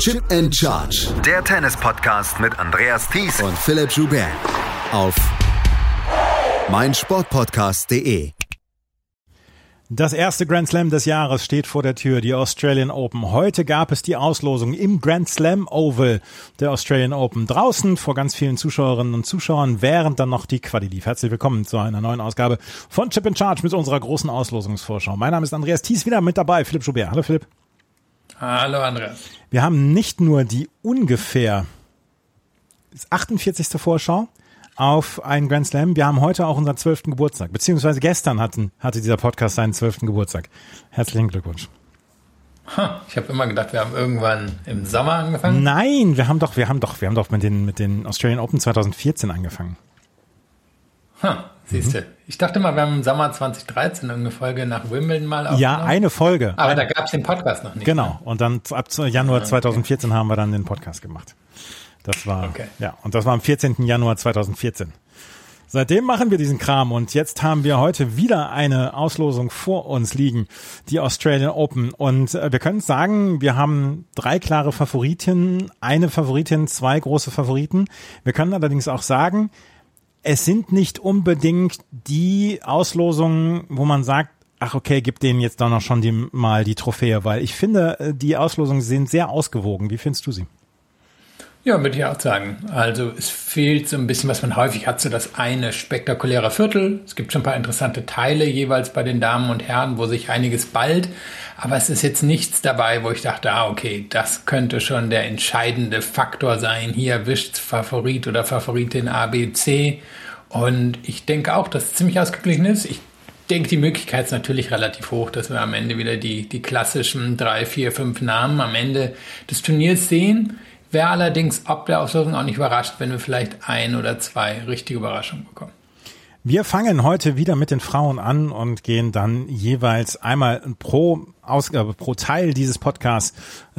Chip and Charge. Der Tennis-Podcast mit Andreas Thies und Philipp Joubert. Auf meinsportpodcast.de. Das erste Grand Slam des Jahres steht vor der Tür, die Australian Open. Heute gab es die Auslosung im Grand Slam Oval der Australian Open. Draußen vor ganz vielen Zuschauerinnen und Zuschauern, während dann noch die Quali lief. Herzlich willkommen zu einer neuen Ausgabe von Chip and Charge mit unserer großen Auslosungsvorschau. Mein Name ist Andreas Thies, wieder mit dabei, Philipp Joubert. Hallo Philipp. Hallo Andreas. Wir haben nicht nur die ungefähr 48. Vorschau auf einen Grand Slam. Wir haben heute auch unseren 12. Geburtstag, beziehungsweise gestern hatte dieser Podcast seinen 12. Geburtstag. Herzlichen Glückwunsch. Ich habe immer gedacht, wir haben irgendwann im Sommer angefangen. Nein, wir haben doch mit den Australian Open 2014 angefangen. Siehst du. Ich dachte mal, wir haben im Sommer 2013 irgendeine Folge nach Wimbledon mal aufgenommen. Ja, eine Folge. Aber da gab es den Podcast noch nicht. Genau. Und dann ab Januar 2014 haben wir dann den Podcast gemacht. Das war, und das war am 14. Januar 2014. Seitdem machen wir diesen Kram und jetzt haben wir heute wieder eine Auslosung vor uns liegen, die Australian Open. Und wir können sagen, wir haben 3 klare Favoritinnen, eine Favoritin, 2 große Favoriten. Wir können allerdings auch sagen, es sind nicht unbedingt die Auslosungen, wo man sagt, ach okay, gib denen jetzt doch noch schon mal die Trophäe, weil ich finde, die Auslosungen sind sehr ausgewogen. Wie findest du sie? Ja, würde ich auch sagen. Also es fehlt so ein bisschen, was man häufig hat, so das eine spektakuläre Viertel. Es gibt schon ein paar interessante Teile jeweils bei den Damen und Herren, wo sich einiges ballt. Aber es ist jetzt nichts dabei, wo ich dachte, okay, das könnte schon der entscheidende Faktor sein. Hier erwischt Favorit oder Favoritin A, B, C. Und ich denke auch, dass es ziemlich ausgeglichen ist. Ich denke, die Möglichkeit ist natürlich relativ hoch, dass wir am Ende wieder die klassischen 3, 4, 5 Namen am Ende des Turniers sehen. Wäre allerdings ob der Auslosung auch nicht überrascht, wenn wir vielleicht 1 oder 2 richtige Überraschungen bekommen. Wir fangen heute wieder mit den Frauen an und gehen dann jeweils einmal pro Teil dieses Podcasts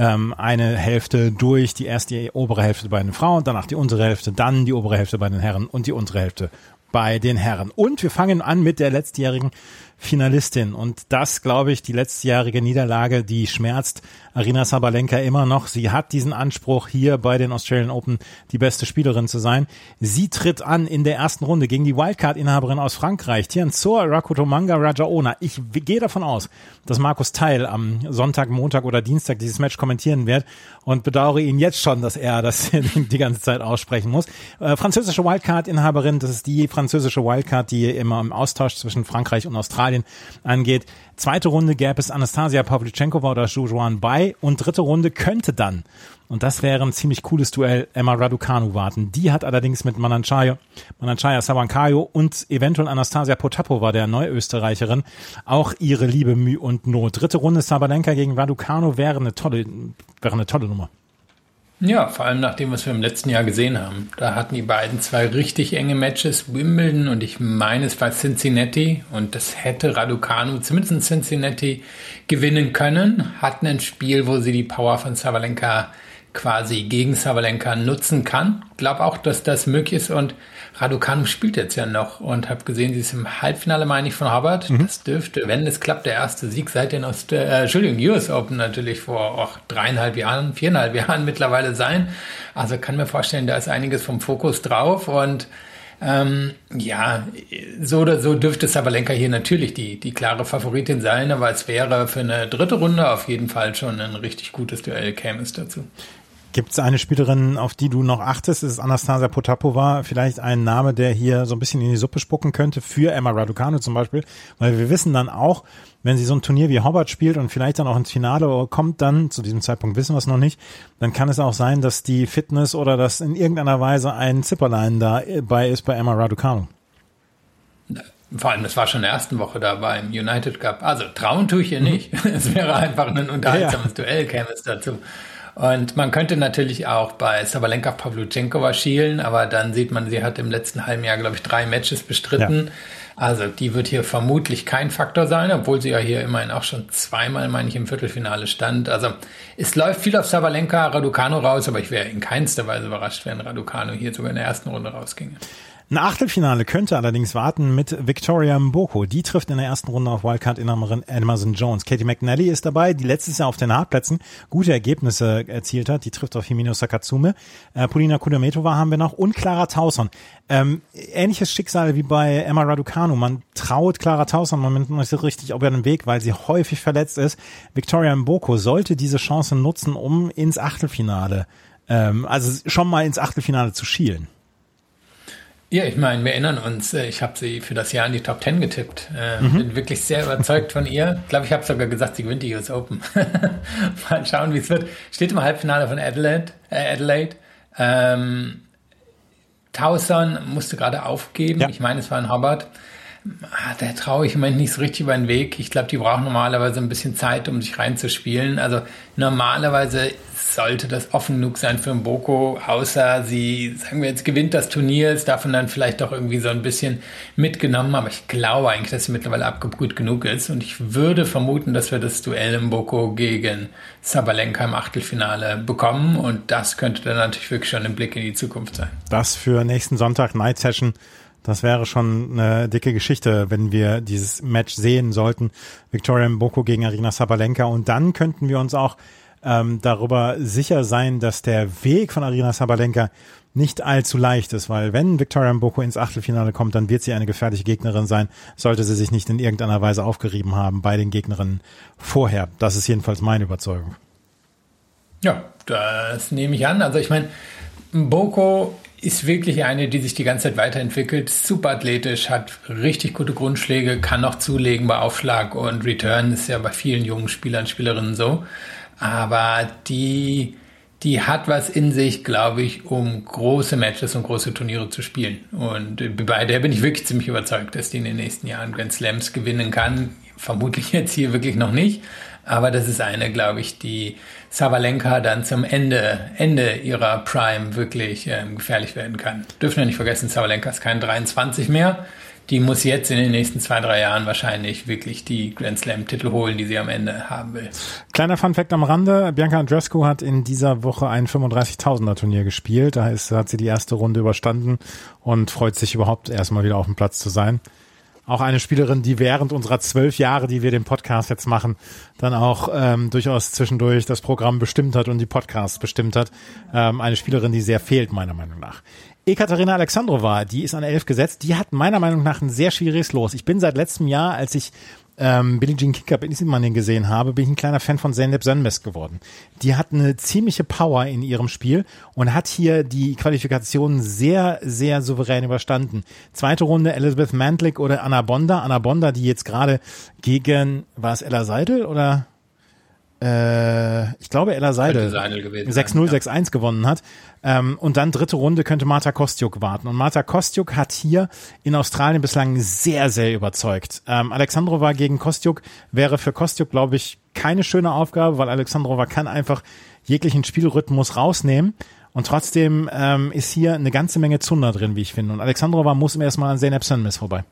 eine Hälfte durch. Die erste, die obere Hälfte bei den Frauen, danach die untere Hälfte, dann die obere Hälfte bei den Herren und die untere Hälfte bei den Herren. Und wir fangen an mit der letztjährigen Finalistin. Und das, glaube ich, die letztjährige Niederlage, die schmerzt Aryna Sabalenka immer noch. Sie hat diesen Anspruch, hier bei den Australian Open die beste Spielerin zu sein. Sie tritt an in der ersten Runde gegen die Wildcard-Inhaberin aus Frankreich, Tianzor Rakotomanga Rajaona. Ich gehe davon aus, dass Markus Theil am Sonntag, Montag oder Dienstag dieses Match kommentieren wird und bedauere ihn jetzt schon, dass er das die ganze Zeit aussprechen muss. Französische Wildcard-Inhaberin, das ist die französische Wildcard, die immer im Austausch zwischen Frankreich und Australien angeht. Zweite Runde gäbe es Anastasia Pavlyuchenkova oder Zhu Juan Bai und dritte Runde könnte dann, und das wäre ein ziemlich cooles Duell, Emma Raducanu warten. Die hat allerdings mit Mananchaya Sabancayo und eventuell Anastasia Potapova, der Neuösterreicherin, auch ihre liebe Mühe und Not. Dritte Runde Sabalenka gegen Raducanu wäre eine tolle Nummer. Ja, vor allem nach dem, was wir im letzten Jahr gesehen haben. Da hatten die beiden 2 richtig enge Matches, Wimbledon und ich meine, es war Cincinnati. Und das hätte Raducanu zumindest in Cincinnati gewinnen können. Hatten ein Spiel, wo sie die Power von Sabalenka quasi gegen Sabalenka nutzen kann. Ich glaube auch, dass das möglich ist. Und Raducanu spielt jetzt ja noch und habe gesehen, sie ist im Halbfinale, meine ich, von Harvard. Das dürfte, wenn es klappt, der erste Sieg seit den US Open natürlich vor 4,5 Jahren mittlerweile sein. Also kann mir vorstellen, da ist einiges vom Fokus drauf und so oder so dürfte Sabalenka hier natürlich die klare Favoritin sein, aber es wäre für eine dritte Runde auf jeden Fall schon ein richtig gutes Duell, käme es dazu. Gibt es eine Spielerin, auf die du noch achtest? Ist Anastasia Potapova vielleicht ein Name, der hier so ein bisschen in die Suppe spucken könnte für Emma Raducanu zum Beispiel? Weil wir wissen dann auch, wenn sie so ein Turnier wie Hobart spielt und vielleicht dann auch ins Finale kommt, dann, zu diesem Zeitpunkt wissen wir es noch nicht, dann kann es auch sein, dass die Fitness oder dass in irgendeiner Weise ein Zipperlein dabei ist bei Emma Raducanu. Vor allem, das war schon in der ersten Woche da beim United Cup. Also trauen tue ich ihr nicht. Es wäre einfach ein unterhaltsames Duell, käme es dazu. Und man könnte natürlich auch bei Sabalenka Pavlyuchenkova schielen, aber dann sieht man, sie hat im letzten halben Jahr, glaube ich, 3 Matches bestritten. Ja. Also die wird hier vermutlich kein Faktor sein, obwohl sie ja hier immerhin auch schon 2-mal, meine ich, im Viertelfinale stand. Also es läuft viel auf Sabalenka Raducanu raus, aber ich wäre in keinster Weise überrascht, wenn Raducanu hier sogar in der ersten Runde rausginge. Ein Achtelfinale könnte allerdings warten mit Victoria Mboko. Die trifft in der ersten Runde auf Wildcard-Inhaberin Amazon Jones. Katie McNally ist dabei, die letztes Jahr auf den Hartplätzen gute Ergebnisse erzielt hat. Die trifft auf Himino Sakatsume. Polina Kudermetova haben wir noch und Clara Tauson. Ähnliches Schicksal wie bei Emma Raducanu. Man traut Clara Tauson im Moment noch nicht so richtig auf ihren Weg, weil sie häufig verletzt ist. Victoria Mboko sollte diese Chance nutzen, um ins Achtelfinale, also schon mal ins Achtelfinale zu schielen. Ja, ich meine, wir erinnern uns, ich habe sie für das Jahr in die Top 10 getippt. Bin wirklich sehr überzeugt von ihr. Ich glaube, ich habe sogar gesagt, sie gewinnt die US Open. Mal schauen, wie es wird. Steht im Halbfinale von Adelaide. Tauson musste gerade aufgeben. Ja. Ich meine, es war in Hobart. Da traue ich im Moment nicht so richtig über den Weg. Ich glaube, die brauchen normalerweise ein bisschen Zeit, um sich reinzuspielen. Also normalerweise sollte das offen genug sein für Mboko, außer sie, sagen wir jetzt, gewinnt das Turnier, ist davon dann vielleicht auch irgendwie so ein bisschen mitgenommen. Aber ich glaube eigentlich, dass sie mittlerweile abgebrüht genug ist. Und ich würde vermuten, dass wir das Duell Mboko gegen Sabalenka im Achtelfinale bekommen. Und das könnte dann natürlich wirklich schon ein Blick in die Zukunft sein. Das für nächsten Sonntag Night Session. Das wäre schon eine dicke Geschichte, wenn wir dieses Match sehen sollten. Victoria Mboko gegen Aryna Sabalenka. Und dann könnten wir uns auch darüber sicher sein, dass der Weg von Aryna Sabalenka nicht allzu leicht ist, weil wenn Victoria Mboko ins Achtelfinale kommt, dann wird sie eine gefährliche Gegnerin sein, sollte sie sich nicht in irgendeiner Weise aufgerieben haben bei den Gegnerinnen vorher. Das ist jedenfalls meine Überzeugung. Ja, das nehme ich an. Also ich meine, Mboko ist wirklich eine, die sich die ganze Zeit weiterentwickelt, super athletisch, hat richtig gute Grundschläge, kann noch zulegen bei Aufschlag und Return, ist ja bei vielen jungen Spielern, Spielerinnen so. Aber die hat was in sich, glaube ich, um große Matches und große Turniere zu spielen. Und bei der bin ich wirklich ziemlich überzeugt, dass die in den nächsten Jahren Grand Slams gewinnen kann. Vermutlich jetzt hier wirklich noch nicht. Aber das ist eine, glaube ich, die Sabalenka dann zum Ende ihrer Prime wirklich gefährlich werden kann. Dürfen wir nicht vergessen, Sabalenka ist kein 23 mehr. Die muss jetzt in den nächsten 2-3 Jahren wahrscheinlich wirklich die Grand Slam-Titel holen, die sie am Ende haben will. Kleiner Funfact am Rande. Bianca Andreescu hat in dieser Woche ein 35.000er Turnier gespielt. Da hat sie die erste Runde überstanden und freut sich überhaupt erstmal wieder auf dem Platz zu sein. Auch eine Spielerin, die während unserer 12 Jahre, die wir den Podcast jetzt machen, dann auch durchaus zwischendurch das Programm bestimmt hat und die Podcasts bestimmt hat. Eine Spielerin, die sehr fehlt, meiner Meinung nach. Ekaterina Alexandrova, die ist an 11 gesetzt. Die hat meiner Meinung nach ein sehr schwieriges Los. Ich bin seit letztem Jahr, als ich Billie Jean King in Ismaning gesehen habe, bin ich ein kleiner Fan von Zeynep Sönmez geworden. Die hat eine ziemliche Power in ihrem Spiel und hat hier die Qualifikation sehr, sehr souverän überstanden. Zweite Runde Elizabeth Mantlik oder Anna Bonda. Anna Bonda, die jetzt gerade gegen, war es Ella Seidel oder? Ich glaube Ella Seidel 6-0, 6-1 gewonnen hat. Und dann dritte Runde könnte Marta Kostyuk warten. Und Marta Kostyuk hat hier in Australien bislang sehr, sehr überzeugt. Alexandrova gegen Kostyuk wäre für Kostyuk, glaube ich, keine schöne Aufgabe, weil Alexandrova kann einfach jeglichen Spielrhythmus rausnehmen. Und trotzdem ist hier eine ganze Menge Zunder drin, wie ich finde. Und Alexandrova muss erstmal an Zeynep Sönmez vorbei.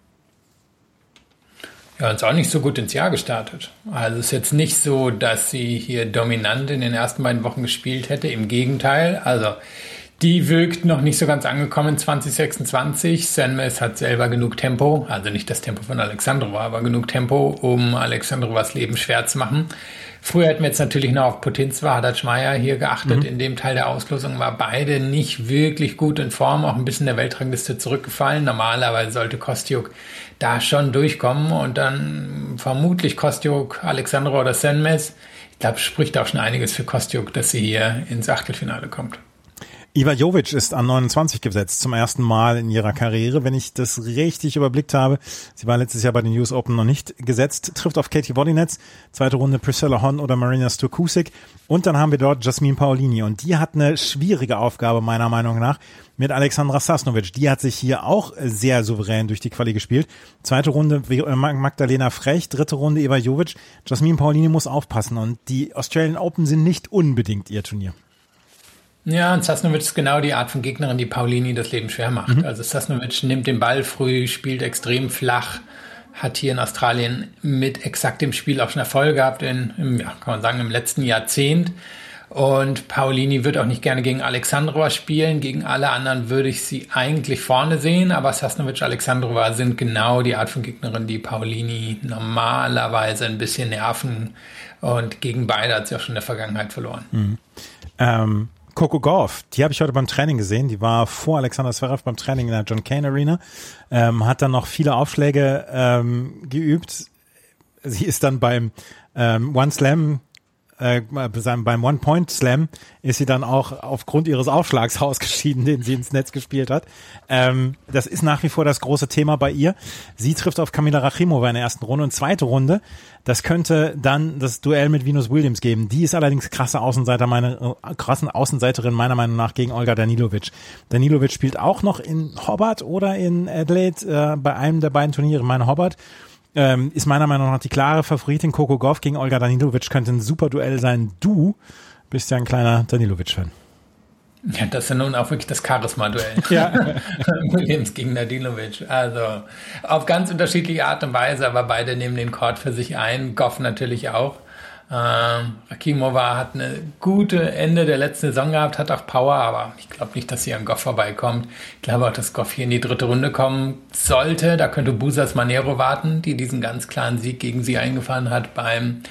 Ja, und ist auch nicht so gut ins Jahr gestartet. Also es ist jetzt nicht so, dass sie hier dominant in den ersten beiden Wochen gespielt hätte. Im Gegenteil, also die wirkt noch nicht so ganz angekommen 2026. Sönmez hat selber genug Tempo, also nicht das Tempo von Alexandrova, aber genug Tempo, um Alexandrovas Leben schwer zu machen. Früher hätten wir jetzt natürlich noch auf Putintseva, Haddad-Schmeier hier geachtet. In dem Teil der Auslosung war beide nicht wirklich gut in Form, auch ein bisschen der Weltrangliste zurückgefallen. Normalerweise sollte Kostyuk da schon durchkommen und dann vermutlich Kostyuk, Alexandrova oder Sönmez. Ich glaube, spricht auch schon einiges für Kostyuk, dass sie hier ins Achtelfinale kommt. Iva Jovic ist an 29 gesetzt, zum ersten Mal in ihrer Karriere, wenn ich das richtig überblickt habe. Sie war letztes Jahr bei den US Open noch nicht gesetzt, trifft auf Katie Wodinets, zweite Runde Priscilla Hon oder Marina Sturkusik und dann haben wir dort Jasmine Paolini und die hat eine schwierige Aufgabe meiner Meinung nach mit Alexandra Sasnovic. Die hat sich hier auch sehr souverän durch die Quali gespielt. Zweite Runde Magdalena Frech, dritte Runde Iva Jovic. Jasmine Paolini muss aufpassen und die Australian Open sind nicht unbedingt ihr Turnier. Ja, und Sasnovic ist genau die Art von Gegnerin, die Paolini das Leben schwer macht. Also Sasnovic nimmt den Ball früh, spielt extrem flach, hat hier in Australien mit exakt dem Spiel auch schon Erfolg gehabt kann man sagen, im letzten Jahrzehnt. Und Paolini wird auch nicht gerne gegen Alexandrova spielen. Gegen alle anderen würde ich sie eigentlich vorne sehen, aber Sasnovic, Alexandrova sind genau die Art von Gegnerin, die Paolini normalerweise ein bisschen nerven. Und gegen beide hat sie auch schon in der Vergangenheit verloren. Coco Gauff, die habe ich heute beim Training gesehen. Die war vor Alexander Zverev beim Training in der John Cain Arena. Hat dann noch viele Aufschläge geübt. Sie ist dann beim One Slam beim One-Point-Slam ist sie dann auch aufgrund ihres Aufschlags ausgeschieden, den sie ins Netz gespielt hat. Das ist nach wie vor das große Thema bei ihr. Sie trifft auf Kamila Rachimova in der ersten Runde und zweite Runde. Das könnte dann das Duell mit Venus Williams geben. Die ist allerdings krasse Außenseiterin meiner Meinung nach gegen Olga Danilovic. Danilovic spielt auch noch in Hobart oder in Adelaide bei einem der beiden Turniere. Meine Hobart ist meiner Meinung nach die klare Favoritin. Coco Gauff gegen Olga Danilovic könnte ein super Duell sein. Du bist ja ein kleiner Danilovic-Fan. Ja, das ist ja nun auch wirklich das Charisma-Duell. Ja. Williams gegen Danilovic. Also auf ganz unterschiedliche Art und Weise, aber beide nehmen den Court für sich ein. Gauff natürlich auch. Rachimova hat eine gute Ende der letzten Saison gehabt, hat auch Power, aber ich glaube nicht, dass sie an Gauff vorbeikommt. Ich glaube auch, dass Gauff hier in die dritte Runde kommen sollte. Da könnte Busas Manero warten, die diesen ganz klaren Sieg gegen sie eingefahren hat beim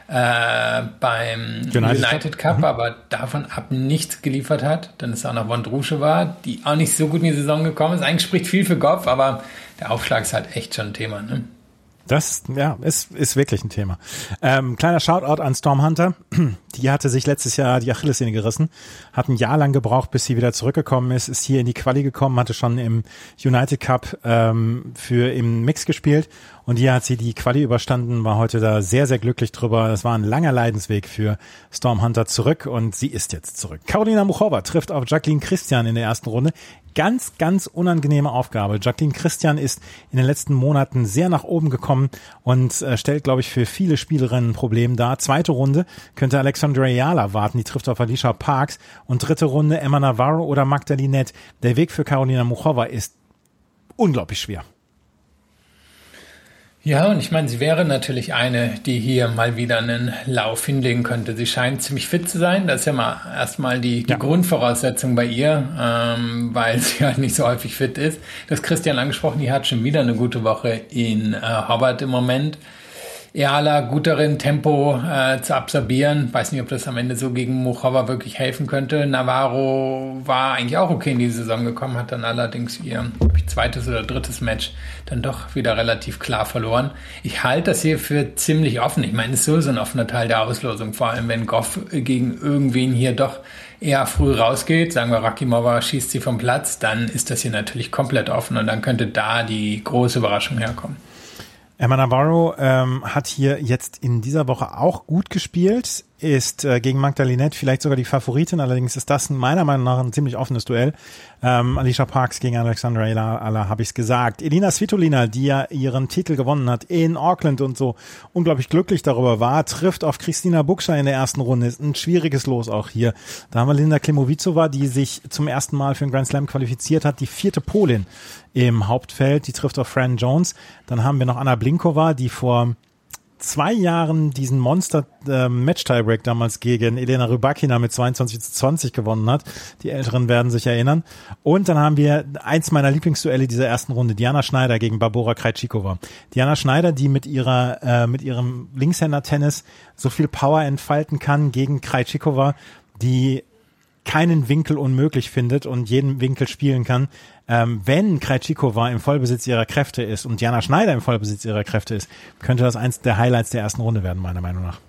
United Cup, aber davon ab nichts geliefert hat. Dann ist auch noch Vondrushova, die auch nicht so gut in die Saison gekommen ist. Eigentlich spricht viel für Gauff, aber der Aufschlag ist halt echt schon ein Thema, ne? Das, ja, ist wirklich ein Thema. Kleiner Shoutout an Storm Hunter. Die hatte sich letztes Jahr die Achillessehne gerissen, hat ein Jahr lang gebraucht, bis sie wieder zurückgekommen ist hier in die Quali gekommen, hatte schon im United Cup im Mix gespielt und hier hat sie die Quali überstanden, war heute da sehr, sehr glücklich drüber. Das war ein langer Leidensweg für Storm Hunter zurück und sie ist jetzt zurück. Karolina Muchova trifft auf Jacqueline Christian in der ersten Runde. Ganz, ganz unangenehme Aufgabe. Jacqueline Christian ist in den letzten Monaten sehr nach oben gekommen und stellt, glaube ich, für viele Spielerinnen ein Problem dar. Zweite Runde könnte Alexandra Ayala warten, die trifft auf Alicia Parks. Und dritte Runde Emma Navarro oder Magdalinette. Der Weg für Karolina Muchova ist unglaublich schwer. Ja, und ich meine, sie wäre natürlich eine, die hier mal wieder einen Lauf hinlegen könnte. Sie scheint ziemlich fit zu sein. Das ist ja mal erstmal die Grundvoraussetzung bei ihr, weil sie halt nicht so häufig fit ist. Das Christian angesprochen, die hat schon wieder eine gute Woche in Hobart im Moment. Ayala gut darin, Tempo zu absorbieren. Weiß nicht, ob das am Ende so gegen Muchova wirklich helfen könnte. Navarro war eigentlich auch okay in die Saison gekommen, hat dann allerdings ihr zweites oder drittes Match dann doch wieder relativ klar verloren. Ich halte das hier für ziemlich offen. Ich meine, es ist sowieso ein offener Teil der Auslosung, vor allem wenn Gauff gegen irgendwen hier doch eher früh rausgeht, sagen wir Rachimova schießt sie vom Platz, dann ist das hier natürlich komplett offen und dann könnte da die große Überraschung herkommen. Emma Navarro hat hier jetzt in dieser Woche auch gut gespielt, ist gegen Magdalinette vielleicht sogar die Favoritin, allerdings ist das meiner Meinung nach ein ziemlich offenes Duell. Alicia Parks gegen Alexandra Ayala, habe ich es gesagt. Elina Svitolina, die ja ihren Titel gewonnen hat in Auckland und so unglaublich glücklich darüber war, trifft auf Kristina Bukscher in der ersten Runde. Ist ein schwieriges Los auch hier. Da haben wir Linda Klimowiczowa, die sich zum ersten Mal für den Grand Slam qualifiziert hat, die 4. Polin im Hauptfeld, die trifft auf Fran Jones. Dann haben wir noch Anna Blinkova, die vor 2 Jahren diesen Monster-Match-Tiebreak damals gegen Elena Rybakina mit 22:20 gewonnen hat. Die Älteren werden sich erinnern. Und dann haben wir eins meiner Lieblingsduelle dieser ersten Runde, Diana Schneider gegen Barbora Krejcikova. Diana Schneider, die mit ihrem Linkshänder-Tennis so viel Power entfalten kann gegen Krejcikova, die keinen Winkel unmöglich findet und jeden Winkel spielen kann. Wenn Krejcikova im Vollbesitz ihrer Kräfte ist und Diana Schneider im Vollbesitz ihrer Kräfte ist, könnte das eins der Highlights der ersten Runde werden, meiner Meinung nach.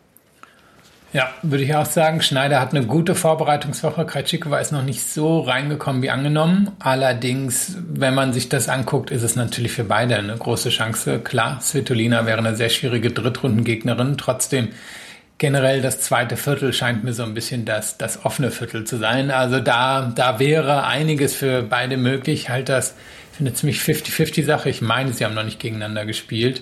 Ja, würde ich auch sagen. Schneider hat eine gute Vorbereitungswoche. Krejcikova ist noch nicht so reingekommen wie angenommen. Allerdings, wenn man sich das anguckt, ist es natürlich für beide eine große Chance. Klar, Svitolina wäre eine sehr schwierige Drittrundengegnerin. Trotzdem generell das zweite Viertel scheint mir so ein bisschen das offene Viertel zu sein. Also da wäre einiges für beide möglich. Halt das für eine ziemlich 50-50-Sache. Ich meine, sie haben noch nicht gegeneinander gespielt.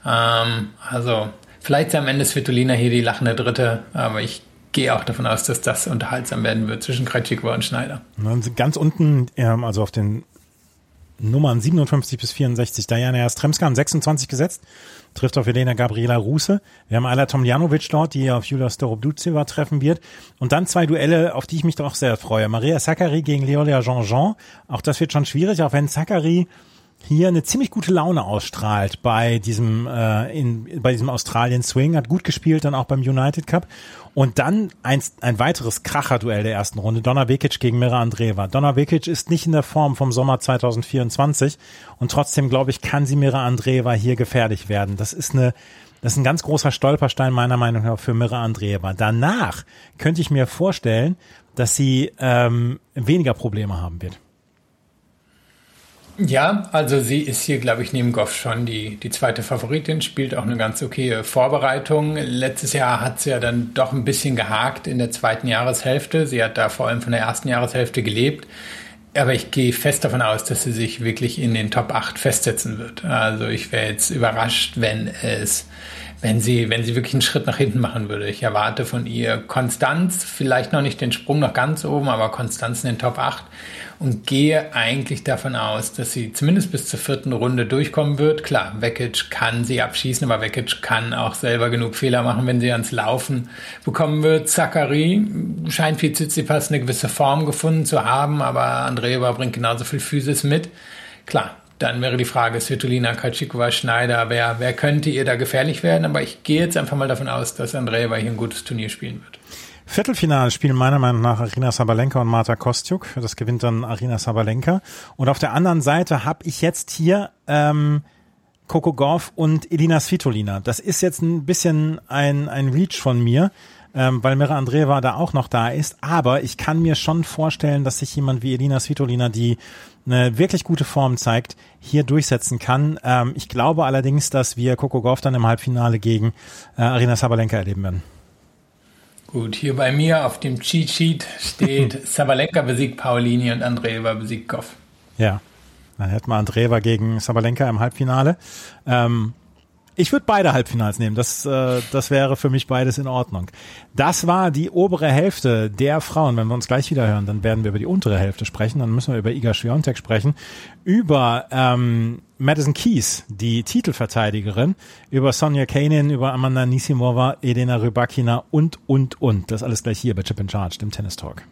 Also vielleicht ist am Ende Svitolina hier die lachende Dritte, aber ich gehe auch davon aus, dass das unterhaltsam werden wird zwischen Krejcikova und Schneider. Und ganz unten, also auf den Nummern 57 bis 64. Diana Jastremska an 26 gesetzt, trifft auf Elena Gabriela Ruse. Wir haben Ayla Tomljanovic dort, die auf Julia Starobdutscheva treffen wird. Und dann 2 Duelle, auf die ich mich doch sehr freue. Maria Sakkari gegen Leolia Jean-Jean. Auch das wird schon schwierig, auch wenn Sakkari hier eine ziemlich gute Laune ausstrahlt bei diesem Australien Swing, hat gut gespielt, dann auch beim United Cup. Und dann ein weiteres Kracher-Duell der ersten Runde, Donna Vekic gegen Mira Andreeva. Donna Vekic ist nicht in der Form vom Sommer 2024 und trotzdem, glaube ich, kann sie Mira Andreeva hier gefährlich werden. Das ist ein ganz großer Stolperstein meiner Meinung nach für Mira Andreeva. Danach könnte ich mir vorstellen, dass sie weniger Probleme haben wird. Ja, also sie ist hier, glaube ich, neben Goff schon die zweite Favoritin, spielt auch eine ganz okaye Vorbereitung. Letztes Jahr hat sie ja dann doch ein bisschen gehakt in der zweiten Jahreshälfte. Sie hat da vor allem von der ersten Jahreshälfte gelebt. Aber ich gehe fest davon aus, dass sie sich wirklich in den Top 8 festsetzen wird. Also ich wäre jetzt überrascht, wenn sie wirklich einen Schritt nach hinten machen würde. Ich erwarte von ihr Konstanz, vielleicht noch nicht den Sprung nach ganz oben, aber Konstanz in den Top 8 und gehe eigentlich davon aus, dass sie zumindest bis zur 4. Runde durchkommen wird. Klar, Vekic kann sie abschießen, aber Vekic kann auch selber genug Fehler machen, wenn sie ans Laufen bekommen wird. Sakkari scheint wie Tsitsipas eine gewisse Form gefunden zu haben, aber Andreeva bringt genauso viel Physis mit. Klar, dann wäre die Frage, Svitolina, Krejcikova, Schneider, wer könnte ihr da gefährlich werden? Aber ich gehe jetzt einfach mal davon aus, dass Andreeva hier ein gutes Turnier spielen wird. Viertelfinale spielen meiner Meinung nach Aryna Sabalenka und Marta Kostyuk. Das gewinnt dann Aryna Sabalenka. Und auf der anderen Seite habe ich jetzt hier Coco Gauff und Elina Svitolina. Das ist jetzt ein bisschen ein Reach von mir, weil Mira Andreeva da auch noch da ist. Aber ich kann mir schon vorstellen, dass sich jemand wie Elina Svitolina, die eine wirklich gute Form zeigt, hier durchsetzen kann. Ich glaube allerdings, dass wir Coco Gauff dann im Halbfinale gegen Aryna Sabalenka erleben werden. Gut, hier bei mir auf dem Cheat Sheet steht Sabalenka besiegt Paolini und Andreeva besiegt Gauff. Ja, dann hätten wir Andreeva gegen Sabalenka im Halbfinale. Ich würde beide Halbfinals nehmen. Das wäre für mich beides in Ordnung. Das war die obere Hälfte der Frauen. Wenn wir uns gleich wieder hören, dann werden wir über die untere Hälfte sprechen. Dann müssen wir über Iga Swiatek sprechen, über Madison Keys, die Titelverteidigerin, über Sonja Kanin, über Amanda Anisimova, Elena Rybakina und. Das alles gleich hier bei Chip in Charge, dem Tennis Talk.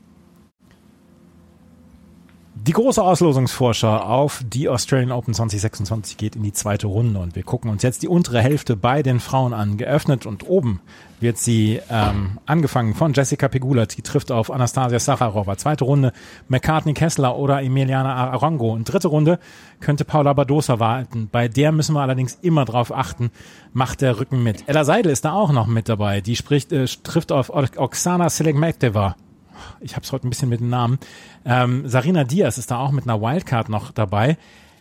Die große Auslosungsvorschau auf die Australian Open 2026 geht in die zweite Runde und wir gucken uns jetzt die untere Hälfte bei den Frauen an. Geöffnet und oben wird sie angefangen von Jessica Pegula, die trifft auf Anastasia Safarova. Zweite Runde McCartney Kessler oder Emiliana Arango. Und dritte Runde könnte Paula Badosa warten. Bei der müssen wir allerdings immer drauf achten, macht der Rücken mit. Ella Seidel ist da auch noch mit dabei. Die trifft auf Oksana Selekmekteva. Ich habe es heute ein bisschen mit dem Namen. Sarina Diaz ist da auch mit einer Wildcard noch dabei.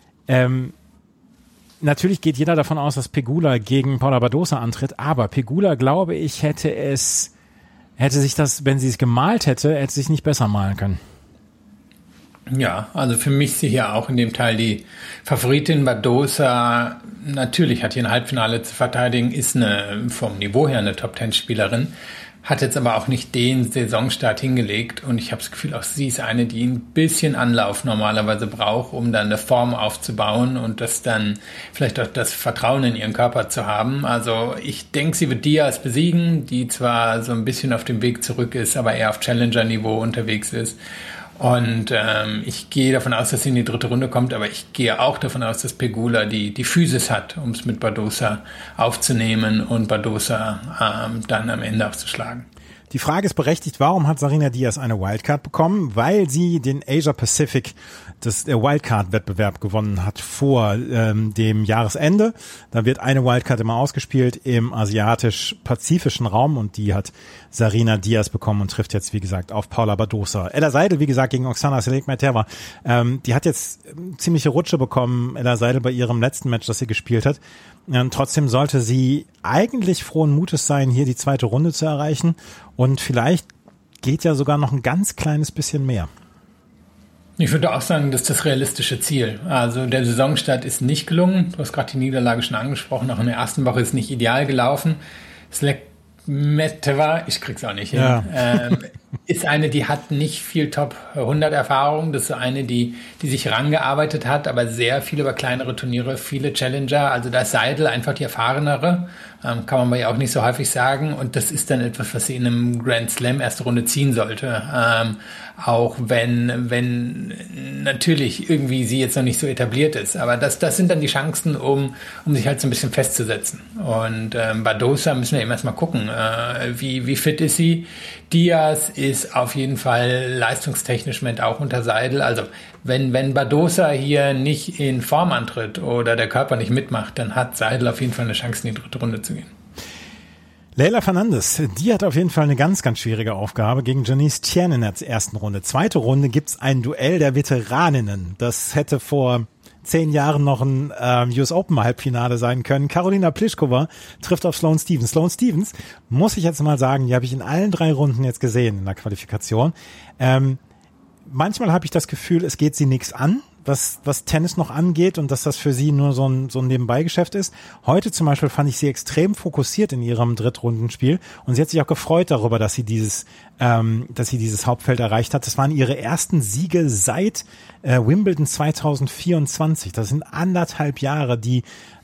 Natürlich geht jeder davon aus, dass Pegula gegen Paula Badosa antritt, aber Pegula, glaube ich, hätte sich das, wenn sie es gemalt hätte sich nicht besser malen können. Ja, also für mich ist sie hier auch in dem Teil die Favoritin. Badosa natürlich hat hier ein Halbfinale zu verteidigen, ist vom Niveau her eine Top-10-Spielerin, hat jetzt aber auch nicht den Saisonstart hingelegt und ich habe das Gefühl, auch sie ist eine, die ein bisschen Anlauf normalerweise braucht, um dann eine Form aufzubauen und das dann vielleicht auch das Vertrauen in ihren Körper zu haben. Also ich denke, sie wird Diaz besiegen, die zwar so ein bisschen auf dem Weg zurück ist, aber eher auf Challenger-Niveau unterwegs ist. Und ich gehe davon aus, dass sie in die dritte Runde kommt, aber ich gehe auch davon aus, dass Pegula die Physis hat, um es mit Badosa aufzunehmen und Badosa dann am Ende aufzuschlagen. Die Frage ist berechtigt, warum hat Sarina Diaz eine Wildcard bekommen? Weil sie den Asia Pacific, der Wildcard-Wettbewerb gewonnen hat vor dem Jahresende. Da wird eine Wildcard immer ausgespielt im asiatisch-pazifischen Raum und die hat Sarina Diaz bekommen und trifft jetzt, wie gesagt, auf Paula Badosa. Ella Seidel, wie gesagt, gegen Oksana Selekmekteva. Die hat jetzt ziemliche Rutsche bekommen, Ella Seidel, bei ihrem letzten Match, das sie gespielt hat. Trotzdem sollte sie eigentlich frohen Mutes sein, hier die zweite Runde zu erreichen. Und vielleicht geht ja sogar noch ein ganz kleines bisschen mehr. Ich würde auch sagen, das ist das realistische Ziel. Also der Saisonstart ist nicht gelungen. Du hast gerade die Niederlage schon angesprochen. Auch in der ersten Woche ist nicht ideal gelaufen. Selekmekteva, ich krieg's auch nicht hin. Ja. ist eine, die hat nicht viel Top 100 Erfahrung. Das ist eine, die sich rangearbeitet hat, aber sehr viel über kleinere Turniere, viele Challenger. Also da ist Seidel einfach die erfahrenere. Kann man ja auch nicht so häufig sagen. Und das ist dann etwas, was sie in einem Grand Slam erste Runde ziehen sollte. Auch wenn natürlich irgendwie sie jetzt noch nicht so etabliert ist. Aber das sind dann die Chancen, um sich halt so ein bisschen festzusetzen. Und Badosa müssen wir eben erstmal gucken, wie fit ist sie. Diaz ist auf jeden Fall leistungstechnisch mit auch unter Seidel. Also wenn Badosa hier nicht in Form antritt oder der Körper nicht mitmacht, dann hat Seidel auf jeden Fall eine Chance, in die dritte Runde zu gehen. Leylah Fernandes, die hat auf jeden Fall eine ganz, ganz schwierige Aufgabe gegen Janice Tien in der ersten Runde. Zweite Runde gibt's ein Duell der Veteraninnen. Das hätte vor 10 Jahren noch ein US Open Halbfinale sein können. Karolina Pliskova trifft auf Sloane Stephens. Sloane Stephens, muss ich jetzt mal sagen, die habe ich in allen 3 Runden jetzt gesehen in der Qualifikation. Manchmal habe ich das Gefühl, es geht sie nichts an, was Tennis noch angeht und dass das für sie nur so ein Nebenbeigeschäft ist. Heute zum Beispiel fand ich sie extrem fokussiert in ihrem Drittrundenspiel und sie hat sich auch gefreut darüber, dass sie dieses Hauptfeld erreicht hat. Das waren ihre ersten Siege seit Wimbledon 2024. Das sind 1,5 Jahre, die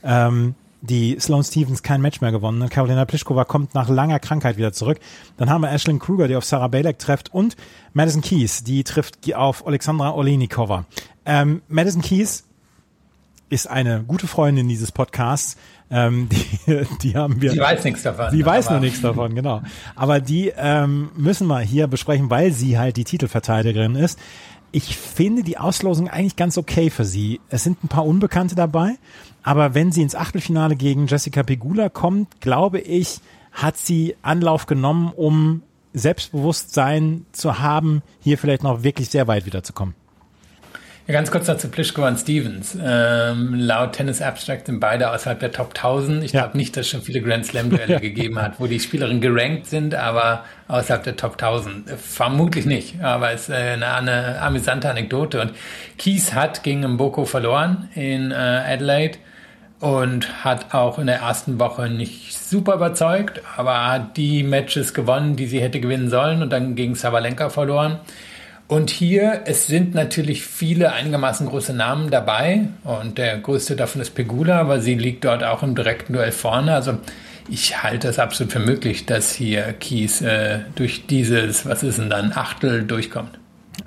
Sloane Stephens kein Match mehr gewonnen hat. Karolina Pliskova kommt nach langer Krankheit wieder zurück. Dann haben wir Aisling Kruger, die auf Sarah Balek trifft und Madison Keys, die trifft auf Alexandra Olejnikova. Madison Keys ist eine gute Freundin dieses Podcasts. Die haben wir. Sie weiß nichts davon. Sie weiß nur nichts davon, genau. Aber die müssen wir hier besprechen, weil sie halt die Titelverteidigerin ist. Ich finde die Auslosung eigentlich ganz okay für sie. Es sind ein paar Unbekannte dabei, aber wenn sie ins Achtelfinale gegen Jessica Pegula kommt, glaube ich, hat sie Anlauf genommen, um Selbstbewusstsein zu haben, hier vielleicht noch wirklich sehr weit wiederzukommen. Ja, ganz kurz dazu Pliskova und Stephens. Laut Tennis Abstract sind beide außerhalb der Top 1000. Ich glaube nicht, dass es schon viele Grand Slam-Duelle gegeben hat, wo die Spielerinnen gerankt sind, aber außerhalb der Top 1000. Vermutlich nicht, aber es ist eine amüsante Anekdote. Und Keys hat gegen Mboko verloren in Adelaide und hat auch in der ersten Woche nicht super überzeugt, aber hat die Matches gewonnen, die sie hätte gewinnen sollen und dann gegen Sabalenka verloren. Und hier, es sind natürlich viele einigermaßen große Namen dabei und der größte davon ist Pegula, aber sie liegt dort auch im direkten Duell vorne. Also ich halte es absolut für möglich, dass hier Keys durch dieses, was ist denn dann, Achtel durchkommt.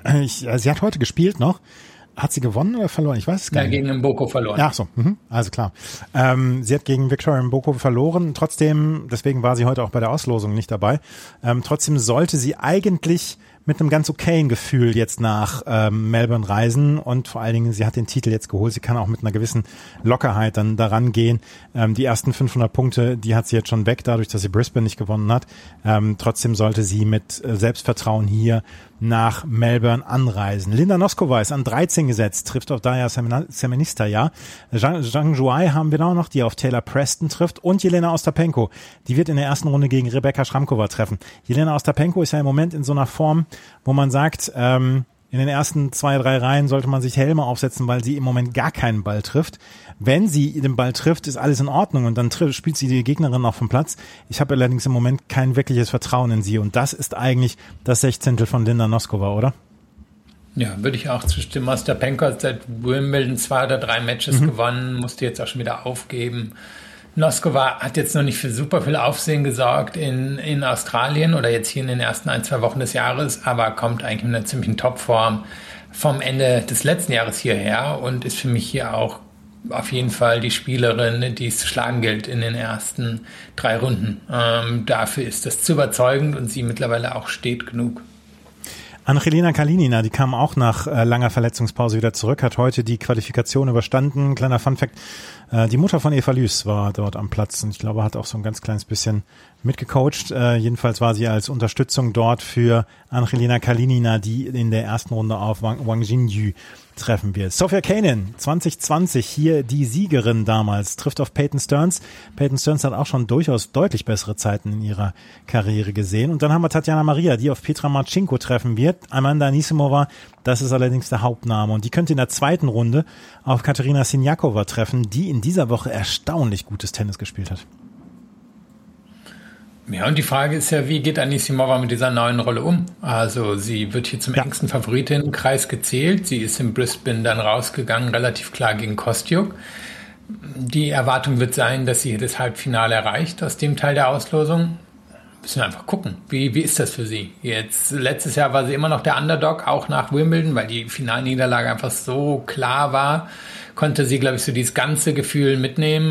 Sie hat heute gespielt noch. Hat sie gewonnen oder verloren? Ich weiß es gar nicht. Ja, gegen Mboko verloren. Ach so, also klar. Sie hat gegen Victoria Mboko verloren. Trotzdem, deswegen war sie heute auch bei der Auslosung nicht dabei. Trotzdem sollte sie eigentlich mit einem ganz okayen Gefühl jetzt nach Melbourne reisen und vor allen Dingen, sie hat den Titel jetzt geholt. Sie kann auch mit einer gewissen Lockerheit dann daran gehen. Die ersten 500 Punkte, die hat sie jetzt schon weg, dadurch, dass sie Brisbane nicht gewonnen hat. Trotzdem sollte sie mit Selbstvertrauen hier nach Melbourne anreisen. Linda Noskova ist an 13 gesetzt, trifft auf Daya Semenistaja. Zhang Zhuai haben wir da noch, die auf Taylor Preston trifft und Jelena Ostapenko. Die wird in der ersten Runde gegen Rebecca Schramkova treffen. Jelena Ostapenko ist ja im Moment in so einer Form, wo man sagt, in den ersten 2, 3 Reihen sollte man sich Helme aufsetzen, weil sie im Moment gar keinen Ball trifft. Wenn sie den Ball trifft, ist alles in Ordnung und dann spielt sie die Gegnerin auch vom Platz. Ich habe allerdings im Moment kein wirkliches Vertrauen in sie und das ist eigentlich das 16. von Linda Noskova, oder? Ja, würde ich auch zustimmen. Ostapenko hat seit Wimbledon 2 oder 3 Matches gewonnen, musste jetzt auch schon wieder aufgeben. Noskova hat jetzt noch nicht für super viel Aufsehen gesorgt in Australien oder jetzt hier in den ersten 1, 2 Wochen des Jahres, aber kommt eigentlich in einer ziemlichen Topform vom Ende des letzten Jahres hierher und ist für mich hier auch auf jeden Fall die Spielerin, die es zu schlagen gilt in den ersten 3 Runden. Dafür ist das zu überzeugend und sie mittlerweile auch steht genug. Angelina Kalinina, die kam auch nach langer Verletzungspause wieder zurück, hat heute die Qualifikation überstanden. Kleiner Funfact, die Mutter von Eva Lüß war dort am Platz und ich glaube, hat auch so ein ganz kleines bisschen mitgecoacht. Jedenfalls war sie als Unterstützung dort für Angelina Kalinina, die in der ersten Runde auf Wang Jinyu treffen wird. Sofia Kenin, 2020, hier die Siegerin damals, trifft auf Peyton Stearns. Peyton Stearns hat auch schon durchaus deutlich bessere Zeiten in ihrer Karriere gesehen. Und dann haben wir Tatjana Maria, die auf Petra Marcinko treffen wird. Amanda Anisimova, das ist allerdings der Hauptname. Und die könnte in der zweiten Runde auf Katerina Siniakova treffen, die in dieser Woche erstaunlich gutes Tennis gespielt hat. Ja, und die Frage ist ja, wie geht Anisimova mit dieser neuen Rolle um? Also sie wird hier zum engsten Favoritenkreis gezählt. Sie ist in Brisbane dann rausgegangen, relativ klar gegen Kostyuk. Die Erwartung wird sein, dass sie das Halbfinale erreicht aus dem Teil der Auslosung. Müssen wir einfach gucken. Wie ist das für sie? Jetzt, letztes Jahr war sie immer noch der Underdog, auch nach Wimbledon, weil die Finalniederlage einfach so klar war. Konnte sie, glaube ich, so dieses ganze Gefühl mitnehmen.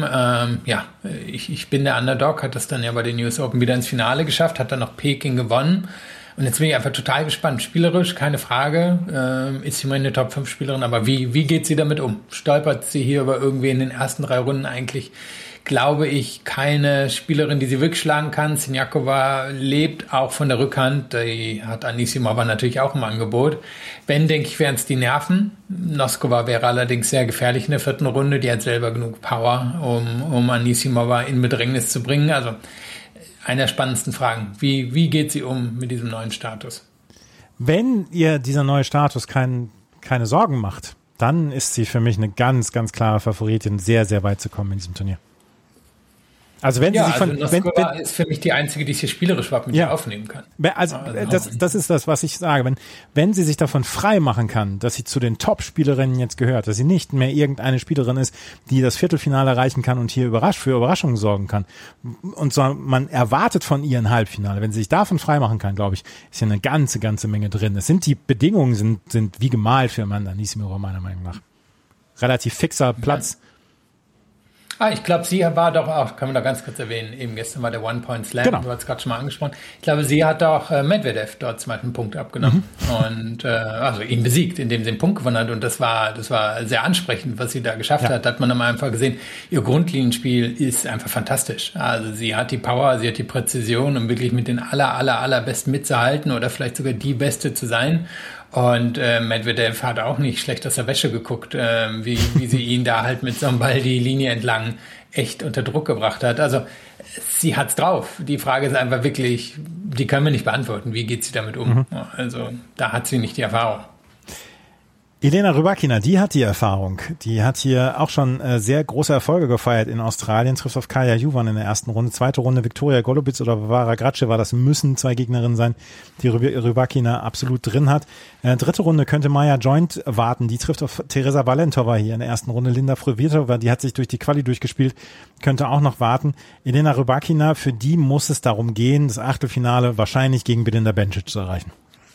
Ich bin der Underdog, hat das dann ja bei den US Open wieder ins Finale geschafft, hat dann noch Peking gewonnen. Und jetzt bin ich einfach total gespannt. Spielerisch, keine Frage, ist sie mal eine Top-5-Spielerin, aber wie geht sie damit um? Stolpert sie hier über irgendwie in den ersten 3 Runden eigentlich? Glaube ich, keine Spielerin, die sie wirklich schlagen kann. Siniakova lebt auch von der Rückhand. Die hat Anisimova natürlich auch im Angebot. Wenn, denke ich, wären es die Nerven. Noskova wäre allerdings sehr gefährlich in der 4. Runde. Die hat selber genug Power, um Anisimova in Bedrängnis zu bringen. Also eine der spannendsten Fragen. Wie geht sie um mit diesem neuen Status? Wenn ihr dieser neue Status keine Sorgen macht, dann ist sie für mich eine ganz, ganz klare Favoritin, sehr, sehr weit zu kommen in diesem Turnier. Also wenn sie sich von Noskova ist für mich die einzige, die es hier spielerisch überhaupt mit ihr aufnehmen kann. Also das ist das, was ich sage. Wenn sie sich davon frei machen kann, dass sie zu den Top-Spielerinnen jetzt gehört, dass sie nicht mehr irgendeine Spielerin ist, die das Viertelfinale erreichen kann und hier für Überraschungen sorgen kann, und so, man erwartet von ihr ein Halbfinale. Wenn sie sich davon frei machen kann, glaube ich, ist hier eine ganze Menge drin. Die Bedingungen sind wie gemalt für Amanda Anisimova meiner Meinung nach. Relativ fixer Platz. Ich glaube, sie war doch auch, kann man da ganz kurz erwähnen, eben gestern war der One-Point-Slam, genau. Du hast es gerade schon mal angesprochen. Ich glaube, sie hat auch Medvedev dort zum Beispiel einen Punkt abgenommen und also ihn besiegt, indem sie einen Punkt gewonnen hat, und das war sehr ansprechend, was sie da geschafft hat. Da hat man dann einfach gesehen, ihr Grundlinienspiel ist einfach fantastisch. Also sie hat die Power, sie hat die Präzision, um wirklich mit den allerbesten mitzuhalten oder vielleicht sogar die Beste zu sein. Und Medvedev hat auch nicht schlecht aus der Wäsche geguckt, wie sie ihn da halt mit so einem Ball die Linie entlang echt unter Druck gebracht hat. Also sie hat's drauf. Die Frage ist einfach wirklich, die können wir nicht beantworten. Wie geht sie damit um? Also da hat sie nicht die Erfahrung. Elena Rybakina, die hat die Erfahrung. Die hat hier auch schon sehr große Erfolge gefeiert in Australien, trifft auf Kaja Juvan in der ersten Runde. Zweite Runde Viktoria Golubic oder Varvara Gracheva, das müssen 2 Gegnerinnen sein, die Rybakina absolut drin hat. Dritte Runde könnte Maja Joint warten, die trifft auf Teresa Valentova hier in der ersten Runde. Linda Fruhvirtova, die hat sich durch die Quali durchgespielt, könnte auch noch warten. Elena Rybakina, für die muss es darum gehen, das Achtelfinale wahrscheinlich gegen Belinda Bencic zu erreichen.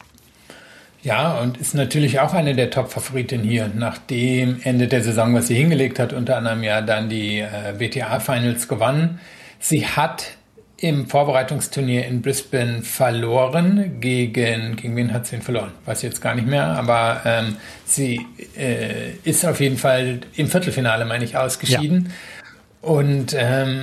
Ja, und ist natürlich auch eine der Top-Favoritinnen hier, nach dem Ende der Saison, was sie hingelegt hat, unter anderem ja dann die WTA-Finals gewonnen. Sie hat im Vorbereitungsturnier in Brisbane verloren. Gegen wen hat sie denn verloren? Weiß ich jetzt gar nicht mehr, aber sie ist auf jeden Fall im Viertelfinale, meine ich, ausgeschieden. Ja. Und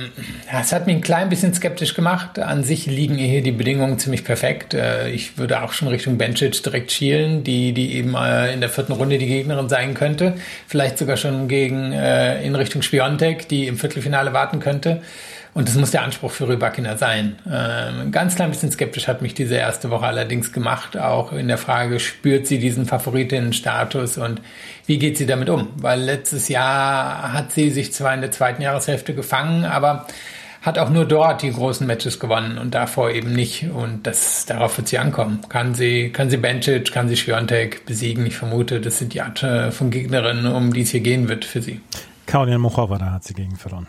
es hat mich ein klein bisschen skeptisch gemacht. An sich liegen hier die Bedingungen ziemlich perfekt. Ich würde auch schon Richtung Bencic direkt schielen, die eben in der 4. Runde die Gegnerin sein könnte. Vielleicht sogar schon in Richtung Świątek, die im Viertelfinale warten könnte. Und das muss der Anspruch für Rybakina sein. Ein ganz klein bisschen skeptisch hat mich diese erste Woche allerdings gemacht, auch in der Frage, spürt sie diesen Favoritinnenstatus und wie geht sie damit um? Weil letztes Jahr hat sie sich zwar in der 2. Jahreshälfte gefangen, aber hat auch nur dort die großen Matches gewonnen und davor eben nicht. Und darauf wird sie ankommen. Kann sie Bencic, kann sie Świątek besiegen? Ich vermute, das sind die Art von Gegnerinnen, um die es hier gehen wird für sie. Karolina Muchova, da hat sie gegen verloren.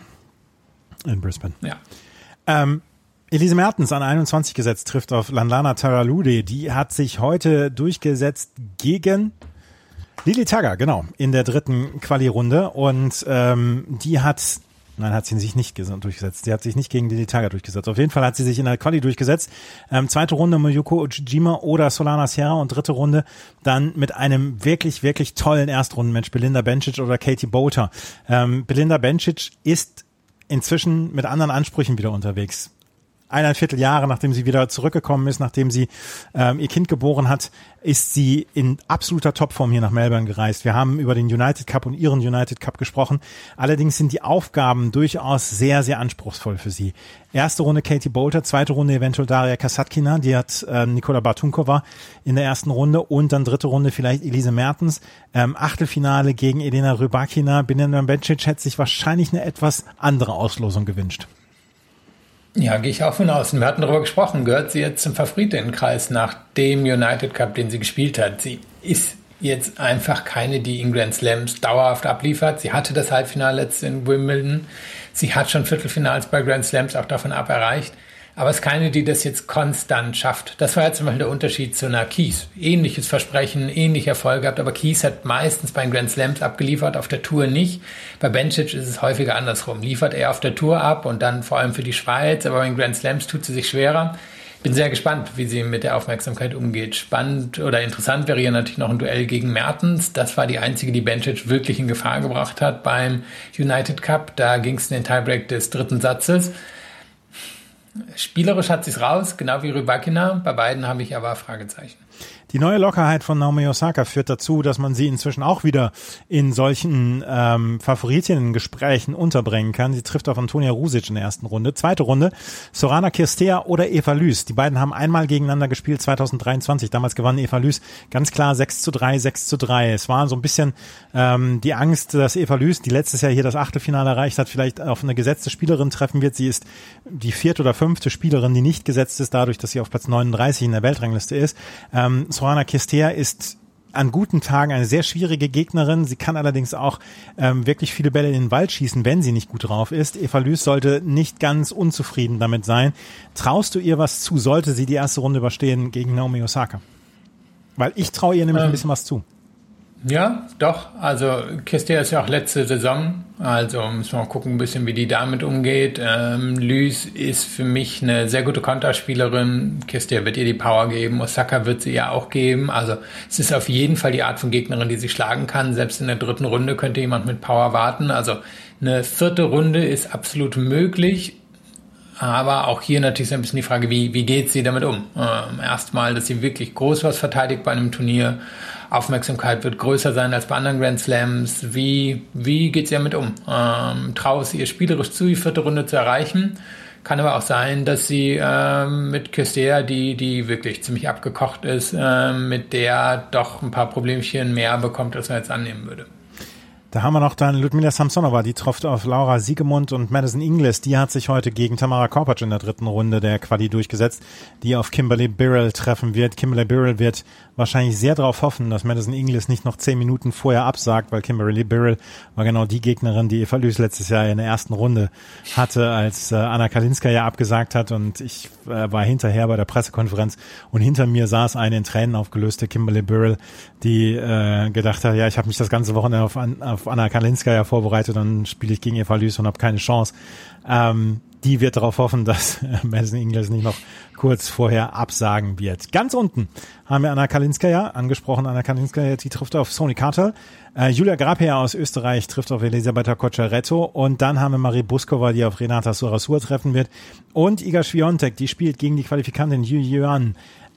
In Brisbane. Ja. Elise Mertens an 21 gesetzt, trifft auf Landana Taralude. Die hat sich heute durchgesetzt gegen Lili Tagger, genau, in der 3. Quali-Runde. Und die hat sie sich nicht durchgesetzt. Sie hat sich nicht gegen Lili Tagger durchgesetzt. Auf jeden Fall hat sie sich in der Quali durchgesetzt. Zweite Runde Mayuko Ujima oder Solana Sierra und dritte Runde dann mit einem wirklich, wirklich tollen Erstrundenmatch Belinda Bencic oder Katie Boulter. Belinda Bencic ist inzwischen mit anderen Ansprüchen wieder unterwegs. 1,25 Jahre, nachdem sie wieder zurückgekommen ist, nachdem sie ihr Kind geboren hat, ist sie in absoluter Topform hier nach Melbourne gereist. Wir haben über den United Cup und ihren United Cup gesprochen. Allerdings sind die Aufgaben durchaus sehr, sehr anspruchsvoll für sie. Erste Runde Katie Boulter, zweite Runde eventuell Daria Kasatkina, die hat Nikola Bartunkova in der ersten Runde und dann dritte Runde vielleicht Elise Mertens. Achtelfinale gegen Elena Rybakina. Belinda Bencic hätte sich wahrscheinlich eine etwas andere Auslosung gewünscht. Ja, gehe ich auch von aus. Wir hatten darüber gesprochen. Gehört sie jetzt zum Favoritenkreis nach dem United Cup, den sie gespielt hat? Sie ist jetzt einfach keine, die in Grand Slams dauerhaft abliefert. Sie hatte das Halbfinale jetzt in Wimbledon. Sie hat schon Viertelfinals bei Grand Slams auch davon ab erreicht. Aber es ist keine, die das jetzt konstant schafft. Das war ja zum Beispiel der Unterschied zu einer Keys. Ähnliches Versprechen, ähnliche Erfolge gehabt, aber Keys hat meistens bei den Grand Slams abgeliefert, auf der Tour nicht. Bei Bencic ist es häufiger andersrum. Liefert er auf der Tour ab und dann vor allem für die Schweiz, aber bei den Grand Slams tut sie sich schwerer. Bin sehr gespannt, wie sie mit der Aufmerksamkeit umgeht. Spannend oder interessant wäre hier natürlich noch ein Duell gegen Mertens. Das war die einzige, die Bencic wirklich in Gefahr gebracht hat beim United Cup. Da ging es in den Tiebreak des dritten Satzes. Spielerisch hat sie es raus, genau wie Rybakina. Bei beiden habe ich aber Fragezeichen. Die neue Lockerheit von Naomi Osaka führt dazu, dass man sie inzwischen auch wieder in solchen Favoritinnen-Gesprächen unterbringen kann. Sie trifft auf Antonia Rusic in der ersten Runde. Zweite Runde, Sorana Cirstea oder Eva Lys. Die beiden haben einmal gegeneinander gespielt, 2023. Damals gewann Eva Lys ganz klar 6:3, 6:3. Es war so ein bisschen die Angst, dass Eva Lys, die letztes Jahr hier das Achtelfinale erreicht hat, vielleicht auf eine gesetzte Spielerin treffen wird. Sie ist die 4. oder 5. Spielerin, die nicht gesetzt ist, dadurch, dass sie auf Platz 39 in der Weltrangliste ist. Sorana Cirstea ist an guten Tagen eine sehr schwierige Gegnerin. Sie kann allerdings auch wirklich viele Bälle in den Wald schießen, wenn sie nicht gut drauf ist. Eva Lys sollte nicht ganz unzufrieden damit sein. Traust du ihr was zu, sollte sie die erste Runde überstehen gegen Naomi Osaka? Weil ich traue ihr nämlich ein bisschen was zu. Ja, doch. Also Cirstea ist ja auch letzte Saison. Also müssen wir mal gucken, ein bisschen, wie die damit umgeht. Lys ist für mich eine sehr gute Konterspielerin. Cirstea wird ihr die Power geben. Osaka wird sie ihr auch geben. Also es ist auf jeden Fall die Art von Gegnerin, die sie schlagen kann. Selbst in der dritten Runde könnte jemand mit Power warten. Also eine vierte Runde ist absolut möglich. Aber auch hier natürlich so ein bisschen die Frage, wie geht sie damit um? Erstmal, dass sie wirklich groß was verteidigt bei einem Turnier. Aufmerksamkeit wird größer sein als bei anderen Grand Slams. Wie geht sie damit um? Traue sie ihr spielerisch zu, die vierte Runde zu erreichen? Kann aber auch sein, dass sie mit Cirstea, die wirklich ziemlich abgekocht ist, mit der doch ein paar Problemchen mehr bekommt, als man jetzt annehmen würde. Da haben wir noch dann Ludmila Samsonova, die trifft auf Laura Siegemund und Madison Inglis. Die hat sich heute gegen Tamara Korpacz in der dritten Runde der Quali durchgesetzt, die auf Kimberly Birrell treffen wird. Kimberly Birrell wird wahrscheinlich sehr darauf hoffen, dass Madison Inglis nicht noch 10 Minuten vorher absagt, weil Kimberly Birrell war genau die Gegnerin, die Eva Lys letztes Jahr in der ersten Runde hatte, als Anna Kalinskaya abgesagt hat, und ich war hinterher bei der Pressekonferenz und hinter mir saß eine in Tränen aufgelöste Kimberly Birrell, die gedacht hat, ja, ich habe mich das ganze Wochenende auf Anna Kalinskaya vorbereitet, dann spiele ich gegen Eva Lys und habe keine Chance. Die wird darauf hoffen, dass Madison Inglis nicht noch kurz vorher absagen wird. Ganz unten haben wir Anna Kalinskaya angesprochen. Anna Kalinskaya, die trifft auf Sony Cartel. Julia Grapea aus Österreich trifft auf Elisabetta Cocciaretto. Und dann haben wir Marie Buskova, die auf Renata Surasur treffen wird. Und Iga Swiatek, die spielt gegen die Qualifikantin Yu Yuan.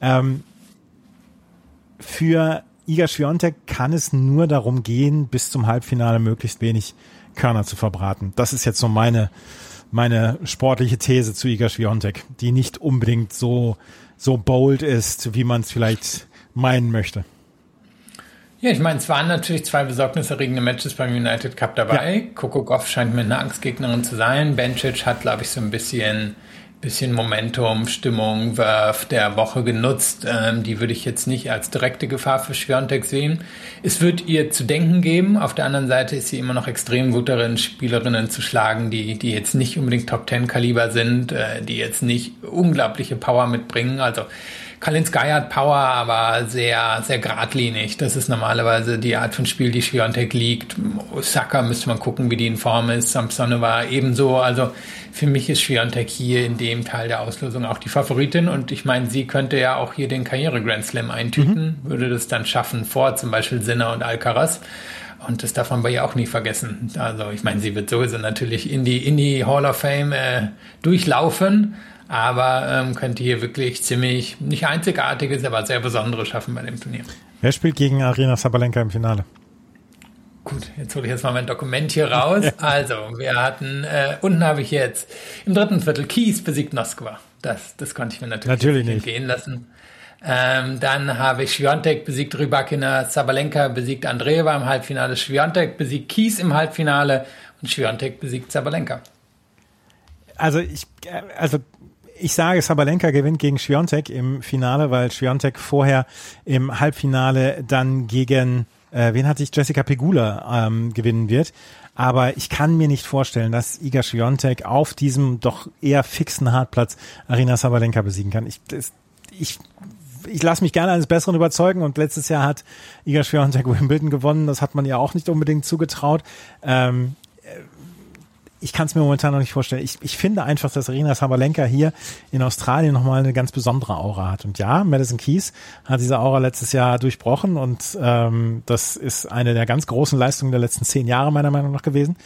Für Iga Swiatek kann es nur darum gehen, bis zum Halbfinale möglichst wenig Körner zu verbraten. Das ist jetzt so meine sportliche These zu Iga Swiatek, die nicht unbedingt so bold ist, wie man es vielleicht meinen möchte. Ja, ich meine, es waren natürlich 2 besorgniserregende Matches beim United Cup dabei. Ja. Coco Gauff scheint mir eine Angstgegnerin zu sein. Bencic hat, glaube ich, so ein bisschen Momentum, Stimmung der Woche genutzt. Die würde ich jetzt nicht als direkte Gefahr für Swiatek sehen. Es wird ihr zu denken geben. Auf der anderen Seite ist sie immer noch extrem gut darin, Spielerinnen zu schlagen, die jetzt nicht unbedingt Top-10-Kaliber sind, die jetzt nicht unglaubliche Power mitbringen. Also Kalinskaya hat Power, aber sehr, sehr geradlinig. Das ist normalerweise die Art von Spiel, die Swiatek liegt. Osaka müsste man gucken, wie die in Form ist. Samsonova ebenso. Also für mich ist Swiatek hier in dem Teil der Auslosung auch die Favoritin. Und ich meine, sie könnte ja auch hier den Karriere-Grand Slam eintüten, würde das dann schaffen vor zum Beispiel Sinner und Alcaraz. Und das darf man bei ihr auch nie vergessen. Also ich meine, sie wird sowieso natürlich in die Hall of Fame durchlaufen. Aber könnte hier wirklich ziemlich, nicht einzigartiges, aber sehr Besonderes schaffen bei dem Turnier. Wer spielt gegen Aryna Sabalenka im Finale? Gut, jetzt hole ich jetzt mal mein Dokument hier raus. Also, wir hatten, unten habe ich jetzt im dritten Viertel Keys besiegt Noskova. Das konnte ich mir natürlich nicht entgehen lassen. Dann habe ich Swiatek besiegt Rybakina, Sabalenka besiegt Andreeva im Halbfinale, Swiatek besiegt Keys im Halbfinale und Swiatek besiegt Sabalenka. Also ich sage, Sabalenka gewinnt gegen Świątek im Finale, weil Świątek vorher im Halbfinale dann gegen, Jessica Pegula gewinnen wird. Aber ich kann mir nicht vorstellen, dass Iga Świątek auf diesem doch eher fixen Hartplatz Aryna Sabalenka besiegen kann. Ich lasse mich gerne eines Besseren überzeugen und letztes Jahr hat Iga Świątek Wimbledon gewonnen. Das hat man ihr auch nicht unbedingt zugetraut. Ich kann es mir momentan noch nicht vorstellen. Ich finde einfach, dass Aryna Sabalenka hier in Australien nochmal eine ganz besondere Aura hat. Und ja, Madison Keys hat diese Aura letztes Jahr durchbrochen und das ist eine der ganz großen Leistungen der letzten 10 Jahre meiner Meinung nach gewesen.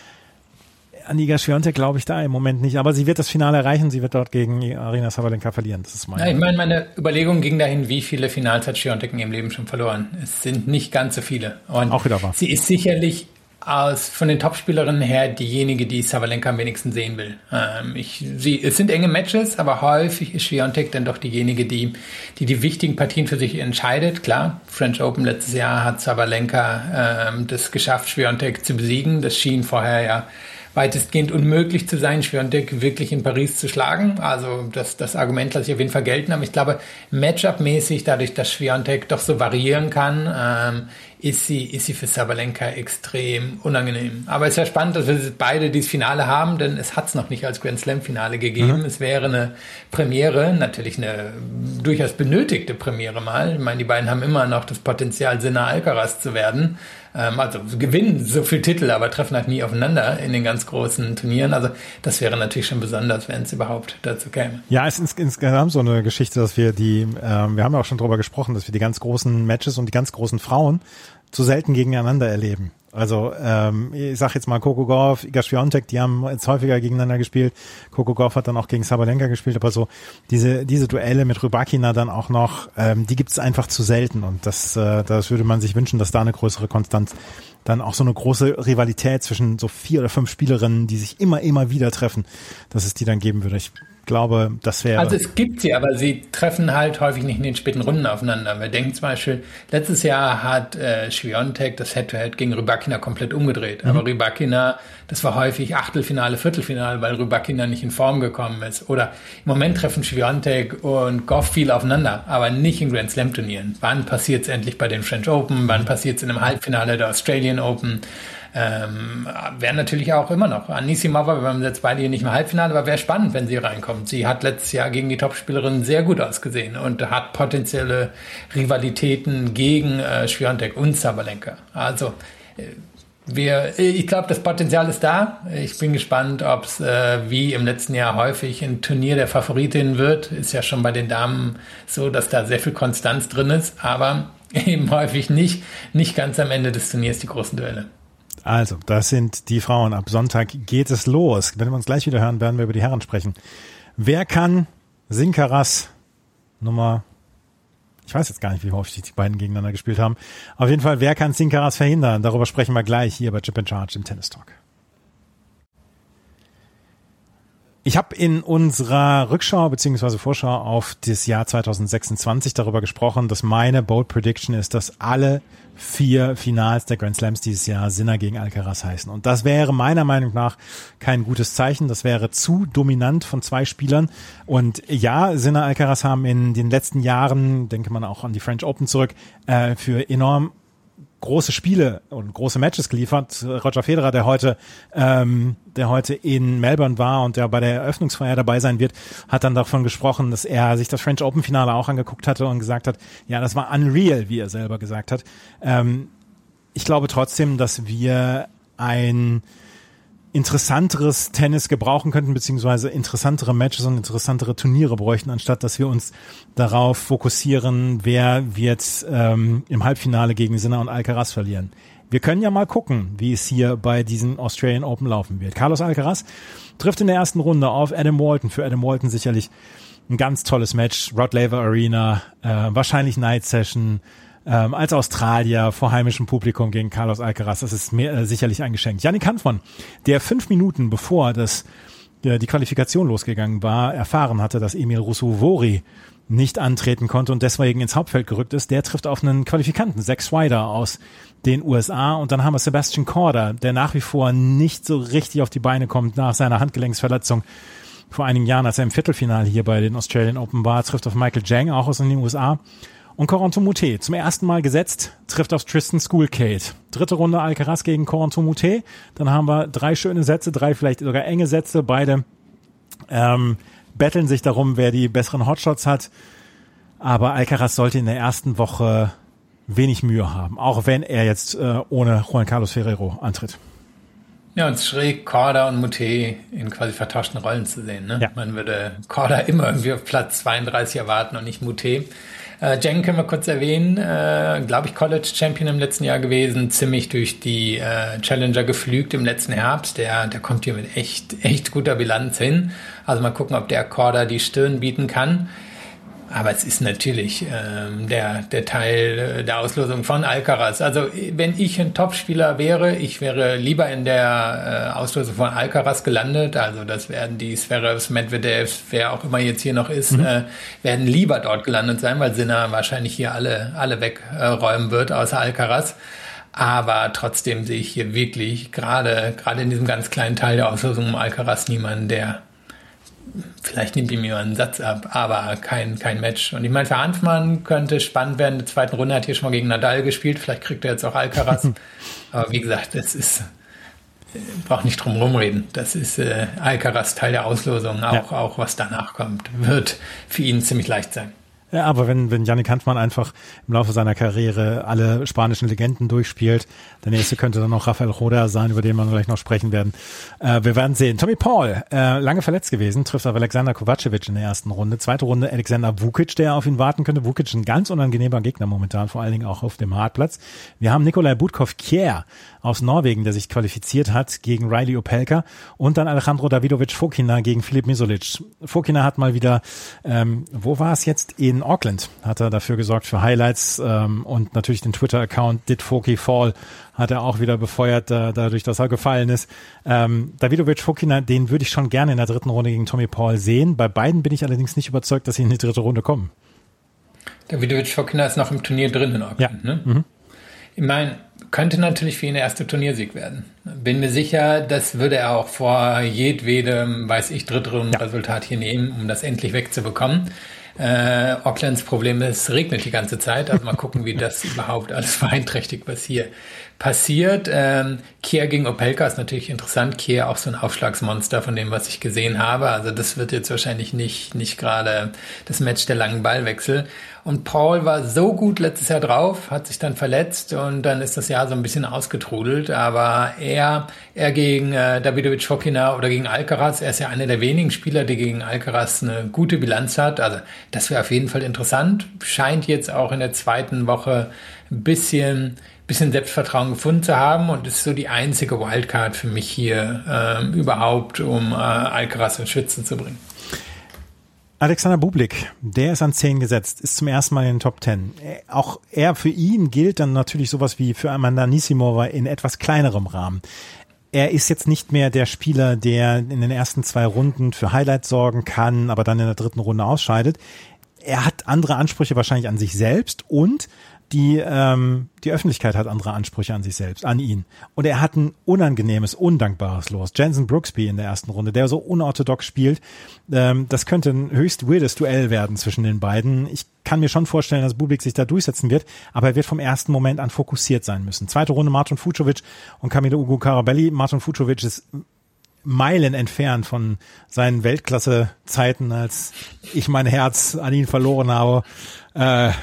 An Iga Świątek glaube ich da im Moment nicht, aber sie wird das Finale erreichen, sie wird dort gegen Aryna Sabalenka verlieren. Das ist meine Überlegung ging dahin, wie viele Finals hat Świątek in ihrem Leben schon verloren. Es sind nicht ganz so viele. Und auch wieder wahr. Sie ist sicherlich von den Topspielerinnen her diejenige, die Sabalenka am wenigsten sehen will. Es sind enge Matches, aber häufig ist Świątek dann doch diejenige, die wichtigen Partien für sich entscheidet. Klar, French Open letztes Jahr hat Sabalenka das geschafft, Świątek zu besiegen. Das schien vorher ja weitestgehend unmöglich zu sein, Świątek wirklich in Paris zu schlagen. Also das Argument lasse ich auf jeden Fall gelten. Aber ich glaube, Matchup-mäßig, dadurch, dass Świątek doch so variieren kann, ist sie für Sabalenka extrem unangenehm. Aber es ist ja spannend, dass wir beide dieses Finale haben, denn es hat es noch nicht als Grand Slam-Finale gegeben. Es wäre eine Premiere, natürlich eine durchaus benötigte Premiere mal. Ich meine, die beiden haben immer noch das Potenzial, Sinner Alcaraz zu werden. Also gewinnen so viel Titel, aber treffen halt nie aufeinander in den ganz großen Turnieren. Also das wäre natürlich schon besonders, wenn es überhaupt dazu käme. Ja, es ist insgesamt so eine Geschichte, dass wir wir haben ja auch schon drüber gesprochen, dass wir die ganz großen Matches und die ganz großen Frauen zu selten gegeneinander erleben. Also ich sag jetzt mal Coco Gauff, Iga Świątek, die haben jetzt häufiger gegeneinander gespielt. Coco Gauff hat dann auch gegen Sabalenka gespielt, aber so diese Duelle mit Rybakina dann auch noch, die gibt's einfach zu selten und das würde man sich wünschen, dass da eine größere Konstanz, dann auch so eine große Rivalität zwischen so 4 oder 5 Spielerinnen, die sich immer wieder treffen, dass es die dann geben würde. Ich glaube, das wäre... Also es gibt sie, aber sie treffen halt häufig nicht in den späten Runden aufeinander. Wir denken zum Beispiel, letztes Jahr hat Świątek das Head-to-Head gegen Rybakina komplett umgedreht. Aber Rybakina, das war häufig Achtelfinale, Viertelfinale, weil Rybakina nicht in Form gekommen ist. Oder im Moment treffen Świątek und Gauff viel aufeinander, aber nicht in Grand Slam Turnieren. Wann passiert es endlich bei den French Open? Wann passiert es in einem Halbfinale der Australian Open? Wäre natürlich auch immer noch Anisimova, wir haben jetzt beide hier nicht im Halbfinale, aber wäre spannend, wenn sie reinkommt. Sie hat letztes Jahr gegen die Topspielerin sehr gut ausgesehen und hat potenzielle Rivalitäten gegen Świątek und Sabalenka. Also ich glaube, das Potenzial ist da. Ich bin gespannt, ob es wie im letzten Jahr häufig ein Turnier der Favoritin wird. Ist ja schon bei den Damen so, dass da sehr viel Konstanz drin ist, aber eben häufig nicht ganz am Ende des Turniers die großen Duelle. Also, das sind die Frauen. Ab Sonntag geht es los. Wenn wir uns gleich wieder hören, werden wir über die Herren sprechen. Wer kann Sinkaras ich weiß jetzt gar nicht, wie häufig die beiden gegeneinander gespielt haben. Auf jeden Fall, wer kann Sinkaras verhindern? Darüber sprechen wir gleich hier bei Chip and Charge im Tennis Talk. Ich habe in unserer Rückschau bzw. Vorschau auf das Jahr 2026 darüber gesprochen, dass meine Bold Prediction ist, dass alle 4 Finals der Grand Slams dieses Jahr Sinner gegen Alcaraz heißen. Und das wäre meiner Meinung nach kein gutes Zeichen. Das wäre zu dominant von 2 Spielern. Und ja, Sinner Alcaraz haben in den letzten Jahren, denke man auch an die French Open zurück, für enorm große Spiele und große Matches geliefert. Roger Federer, der heute in Melbourne war und der bei der Eröffnungsfeier dabei sein wird, hat dann davon gesprochen, dass er sich das French Open Finale auch angeguckt hatte und gesagt hat, ja, das war unreal, wie er selber gesagt hat. Ich glaube trotzdem, dass wir ein interessanteres Tennis gebrauchen könnten, beziehungsweise interessantere Matches und interessantere Turniere bräuchten, anstatt dass wir uns darauf fokussieren, wer wird im Halbfinale gegen Sinner und Alcaraz verlieren. Wir können ja mal gucken, wie es hier bei diesen Australian Open laufen wird. Carlos Alcaraz trifft in der ersten Runde auf Adam Walton. Für Adam Walton sicherlich ein ganz tolles Match. Rod Laver Arena, wahrscheinlich Night Session, als Australier vor heimischem Publikum gegen Carlos Alcaraz. Das ist sicherlich ein Geschenk. Yannick Hanfmann, der 5 Minuten bevor das die Qualifikation losgegangen war, erfahren hatte, dass Emil Ruusuvuori nicht antreten konnte und deswegen ins Hauptfeld gerückt ist. Der trifft auf einen Qualifikanten, Zach Swider aus den USA. Und dann haben wir Sebastian Korda, der nach wie vor nicht so richtig auf die Beine kommt nach seiner Handgelenksverletzung vor einigen Jahren, als er im Viertelfinale hier bei den Australian Open war, trifft auf Michael Jang, auch aus den USA. Und Corentin Moutet, zum ersten Mal gesetzt, trifft auf Tristan Schoolcade. 3. Runde Alcaraz gegen Corentin Moutet. Dann haben wir 3 schöne Sätze, 3 vielleicht sogar enge Sätze. Beide betteln sich darum, wer die besseren Hotshots hat. Aber Alcaraz sollte in der ersten Woche wenig Mühe haben, auch wenn er jetzt ohne Juan Carlos Ferrero antritt. Ja, und es ist schräg, Korda und Moutet in quasi vertauschten Rollen zu sehen. Ne? Ja. Man würde Korda immer irgendwie auf Platz 32 erwarten und nicht Moutet. Jang können wir kurz erwähnen, glaube ich College Champion im letzten Jahr gewesen, ziemlich durch die Challenger geflügt im letzten Herbst. Der kommt hier mit echt guter Bilanz hin. Also mal gucken, ob der Korda die Stirn bieten kann. Aber es ist natürlich der Teil der Auslosung von Alcaraz. Also wenn ich ein Topspieler wäre, ich wäre lieber in der Auslosung von Alcaraz gelandet. Also das werden die Zverevs, Medvedevs, wer auch immer jetzt hier noch ist, werden lieber dort gelandet sein, weil Sinner wahrscheinlich hier alle wegräumen wird, außer Alcaraz. Aber trotzdem sehe ich hier wirklich gerade in diesem ganz kleinen Teil der Auslosung um Alcaraz niemanden, der vielleicht nimmt ihm einen Satz ab, aber kein Match. Und ich meine, für Hanfmann könnte spannend werden. In der zweiten Runde hat hier schon mal gegen Nadal gespielt. Vielleicht kriegt er jetzt auch Alcaraz. Aber wie gesagt, das ist, braucht nicht drum rumreden. Das ist Alcaraz Teil der Auslosung. Auch was danach kommt, wird für ihn ziemlich leicht sein. Ja, aber wenn Yannick Hanfmann einfach im Laufe seiner Karriere alle spanischen Legenden durchspielt, der nächste könnte dann noch Rafael Roda sein, über den wir gleich noch sprechen werden. Wir werden sehen. Tommy Paul, lange verletzt gewesen, trifft auf Alexander Kovacevic in der ersten Runde. Zweite Runde Alexander Vukic, der auf ihn warten könnte. Vukic ein ganz unangenehmer Gegner momentan, vor allen Dingen auch auf dem Hartplatz. Wir haben Nikolai Budkov-Kjær aus Norwegen, der sich qualifiziert hat gegen Riley Opelka, und dann Alejandro Davidovich Fokina gegen Filip Misolic. Fokina hat mal wieder, wo war es jetzt? In Auckland hat er dafür gesorgt für Highlights, und natürlich den Twitter-Account Did Foki Fall hat er auch wieder befeuert, dadurch, dass er gefallen ist. Davidovich Fokina, den würde ich schon gerne in der dritten Runde gegen Tommy Paul sehen. Bei beiden bin ich allerdings nicht überzeugt, dass sie in die dritte Runde kommen. Davidovich Fokina ist noch im Turnier drin in Auckland, ja. Ne? Mhm. Ich meine, könnte natürlich für ihn der erste Turniersieg werden. Bin mir sicher, das würde er auch vor jedwedem, Drittrundenresultat hier nehmen, um das endlich wegzubekommen. Aucklands Problem ist, es regnet die ganze Zeit. Also mal gucken, wie das überhaupt alles beeinträchtigt, was hier passiert. Kjær gegen Opelka ist natürlich interessant. Kjær auch so ein Aufschlagsmonster von dem, was ich gesehen habe. Also das wird jetzt wahrscheinlich nicht gerade das Match der langen Ballwechsel. Und Paul war so gut letztes Jahr drauf, hat sich dann verletzt und dann ist das Jahr so ein bisschen ausgetrudelt. Aber er gegen Davidovich Fokina oder gegen Alcaraz, er ist ja einer der wenigen Spieler, die gegen Alcaraz eine gute Bilanz hat. Also das wäre auf jeden Fall interessant. Scheint jetzt auch in der zweiten Woche ein bisschen Selbstvertrauen gefunden zu haben und ist so die einzige Wildcard für mich hier überhaupt, um Alcaraz ins Schwitzen zu bringen. Alexander Bublik, der ist an 10 gesetzt, ist zum ersten Mal in den Top 10. Auch für ihn gilt dann natürlich sowas wie für Amanda Anisimova in etwas kleinerem Rahmen. Er ist jetzt nicht mehr der Spieler, der in den ersten 2 Runden für Highlights sorgen kann, aber dann in der dritten Runde ausscheidet. Er hat andere Ansprüche wahrscheinlich an sich selbst und die Öffentlichkeit hat andere Ansprüche an sich selbst, an ihn. Und er hat ein unangenehmes, undankbares Los. Jenson Brooksby in der ersten Runde, der so unorthodox spielt. Das könnte ein höchst weirdes Duell werden zwischen den beiden. Ich kann mir schon vorstellen, dass Bublik sich da durchsetzen wird, aber er wird vom ersten Moment an fokussiert sein müssen. Zweite Runde Marton Fucsovics und Camilo Ugo Carabelli. Marton Fucsovics ist Meilen entfernt von seinen Weltklasse-Zeiten, als ich mein Herz an ihn verloren habe. Da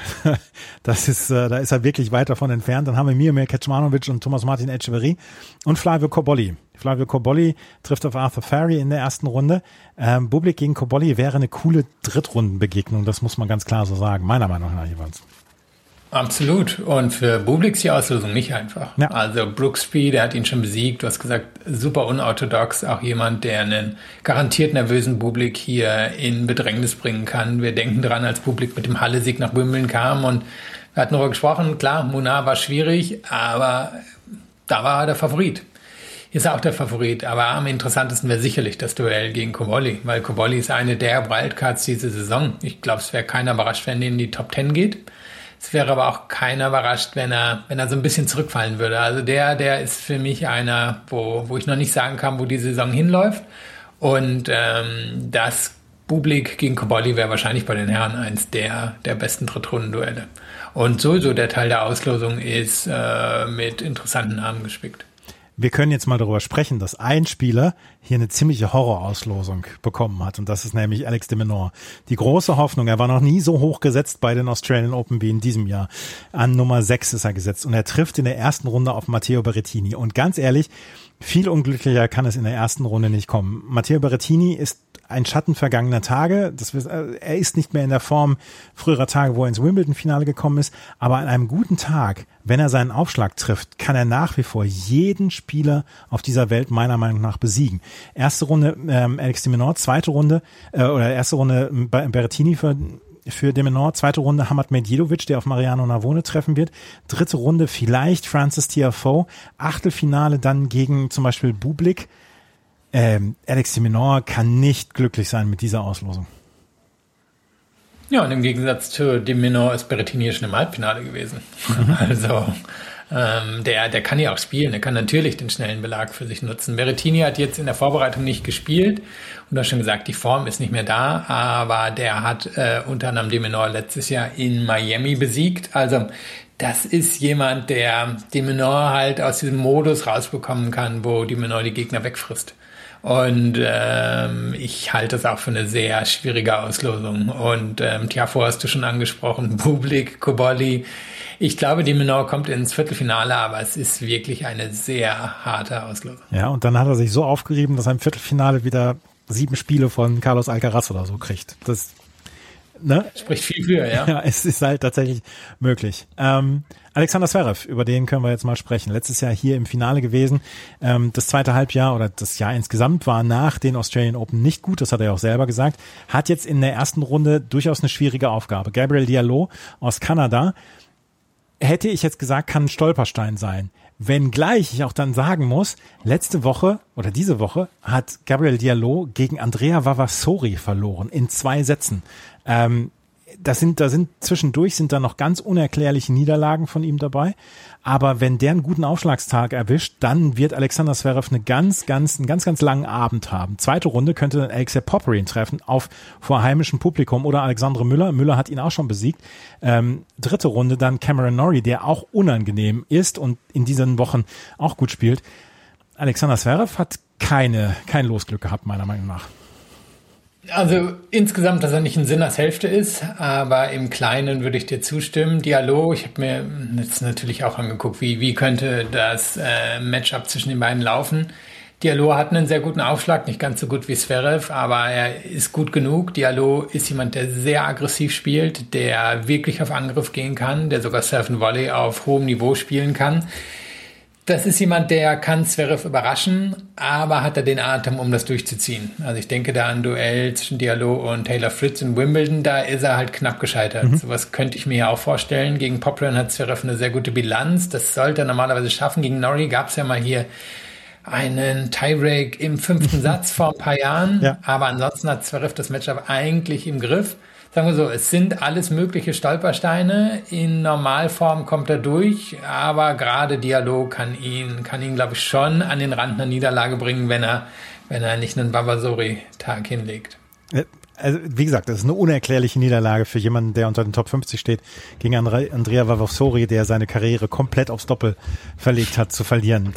ist er wirklich weit davon entfernt. Dann haben wir Miomir Kecmanovic und Thomas Martin Etcheverry und Flavio Cobolli. Flavio Cobolli trifft auf Arthur Farry in der ersten Runde. Bublik gegen Cobolli wäre eine coole Drittrundenbegegnung, das muss man ganz klar so sagen, meiner Meinung nach jeweils. Absolut. Und für Bublik ist die Auslosung nicht einfach. Ja. Also Brooksby, der hat ihn schon besiegt. Du hast gesagt, super unorthodox. Auch jemand, der einen garantiert nervösen Bublik hier in Bedrängnis bringen kann. Wir denken dran, als Bublik mit dem Halle-Sieg nach Wimbledon kam und wir hatten darüber gesprochen. Klar, Munar war schwierig, aber da war er der Favorit. ist er auch der Favorit. Aber am interessantesten wäre sicherlich das Duell gegen Cobolli, weil Cobolli ist eine der Wildcards diese Saison. Ich glaube, es wäre keiner überrascht, wenn er in die Top 10 geht. Es wäre aber auch keiner überrascht, wenn er so ein bisschen zurückfallen würde. Also der ist für mich einer, wo ich noch nicht sagen kann, wo die Saison hinläuft. Und das Bublik gegen Cobolli wäre wahrscheinlich bei den Herren eins der besten Drittrundenduelle. Und sowieso der Teil der Auslosung ist mit interessanten Namen gespickt. Wir können jetzt mal darüber sprechen, dass ein Spieler hier eine ziemliche Horrorauslosung bekommen hat. Und das ist nämlich Alex de Minaur. Die große Hoffnung, er war noch nie so hoch gesetzt bei den Australian Open wie in diesem Jahr. An Nummer 6 ist er gesetzt. Und er trifft in der ersten Runde auf Matteo Berrettini. Und ganz ehrlich, viel unglücklicher kann es in der ersten Runde nicht kommen. Matteo Berrettini ist ein Schatten vergangener Tage. Er ist nicht mehr in der Form früherer Tage, wo er ins Wimbledon-Finale gekommen ist. Aber an einem guten Tag, wenn er seinen Aufschlag trifft, kann er nach wie vor jeden Spieler auf dieser Welt meiner Meinung nach besiegen. Erste Runde Alex de Minaur, erste Runde Berrettini für de Minaur, zweite Runde Hamad Medjedovic, der auf Mariano Navone treffen wird, dritte Runde vielleicht Frances Tiafoe, Achtelfinale dann gegen zum Beispiel Bublik. Alex de Minaur kann nicht glücklich sein mit dieser Auslosung. Ja, und im Gegensatz zu de Minaur ist Berrettini schon im Halbfinale gewesen. Also der kann ja auch spielen, der kann natürlich den schnellen Belag für sich nutzen. Berrettini hat jetzt in der Vorbereitung nicht gespielt und du hast schon gesagt, die Form ist nicht mehr da, aber der hat unter anderem de Minaur letztes Jahr in Miami besiegt. Also das ist jemand, der de Minaur halt aus diesem Modus rausbekommen kann, wo de Minaur die Gegner wegfrisst. Und ich halte es auch für eine sehr schwierige Auslosung. Und Tiafoe hast du schon angesprochen, Bublik, Cobolli. Ich glaube, de Minaur kommt ins Viertelfinale, aber es ist wirklich eine sehr harte Auslosung. Ja, und dann hat er sich so aufgerieben, dass er im Viertelfinale wieder 7 Spiele von Carlos Alcaraz oder so kriegt. Das spricht viel für, ja. Ja, es ist halt tatsächlich möglich. Alexander Zverev, über den können wir jetzt mal sprechen. Letztes Jahr hier im Finale gewesen. Das zweite Halbjahr oder das Jahr insgesamt war nach den Australian Open nicht gut, das hat er ja auch selber gesagt. Hat jetzt in der ersten Runde durchaus eine schwierige Aufgabe. Gabriel Diallo aus Kanada, hätte ich jetzt gesagt, kann ein Stolperstein sein. Wenngleich ich auch dann sagen muss, letzte Woche oder diese Woche hat Gabriel Diallo gegen Andrea Vavassori verloren in 2 Sätzen. Da sind zwischendurch sind da noch ganz unerklärliche Niederlagen von ihm dabei. Aber wenn der einen guten Aufschlagstag erwischt, dann wird Alexander Zverev einen ganz langen Abend haben. Zweite Runde könnte dann Alexei Popyrin treffen vor heimischem Publikum oder Alexandre Müller. Müller hat ihn auch schon besiegt. Dritte Runde dann Cameron Norrie, der auch unangenehm ist und in diesen Wochen auch gut spielt. Alexander Zverev hat kein Losglück gehabt, meiner Meinung nach. Also insgesamt, dass er nicht ein Sinners Hälfte ist, aber im Kleinen würde ich dir zustimmen. Diallo, ich habe mir jetzt natürlich auch angeguckt, wie könnte das Matchup zwischen den beiden laufen. Diallo hat einen sehr guten Aufschlag, nicht ganz so gut wie Zverev, aber er ist gut genug. Diallo ist jemand, der sehr aggressiv spielt, der wirklich auf Angriff gehen kann, der sogar Surf and Volley auf hohem Niveau spielen kann. Das ist jemand, der kann Zverev überraschen, aber hat er den Atem, um das durchzuziehen. Also ich denke da an ein Duell zwischen Diallo und Taylor Fritz in Wimbledon, da ist er halt knapp gescheitert. Sowas könnte ich mir ja auch vorstellen. Gegen Popyrin hat Zverev eine sehr gute Bilanz. Das sollte er normalerweise schaffen. Gegen Norrie gab es ja mal hier einen Tiebreak im 5. Satz vor ein paar Jahren. Ja. Aber ansonsten hat Zverev das Matchup eigentlich im Griff. Sagen wir so, es sind alles mögliche Stolpersteine. In Normalform kommt er durch, aber gerade Diallo kann ihn, glaube ich, schon an den Rand einer Niederlage bringen, wenn er nicht einen Vavassori-Tag hinlegt. Also, wie gesagt, das ist eine unerklärliche Niederlage für jemanden, der unter den Top 50 steht, gegen Andrea Vavassori, der seine Karriere komplett aufs Doppel verlegt hat, zu verlieren.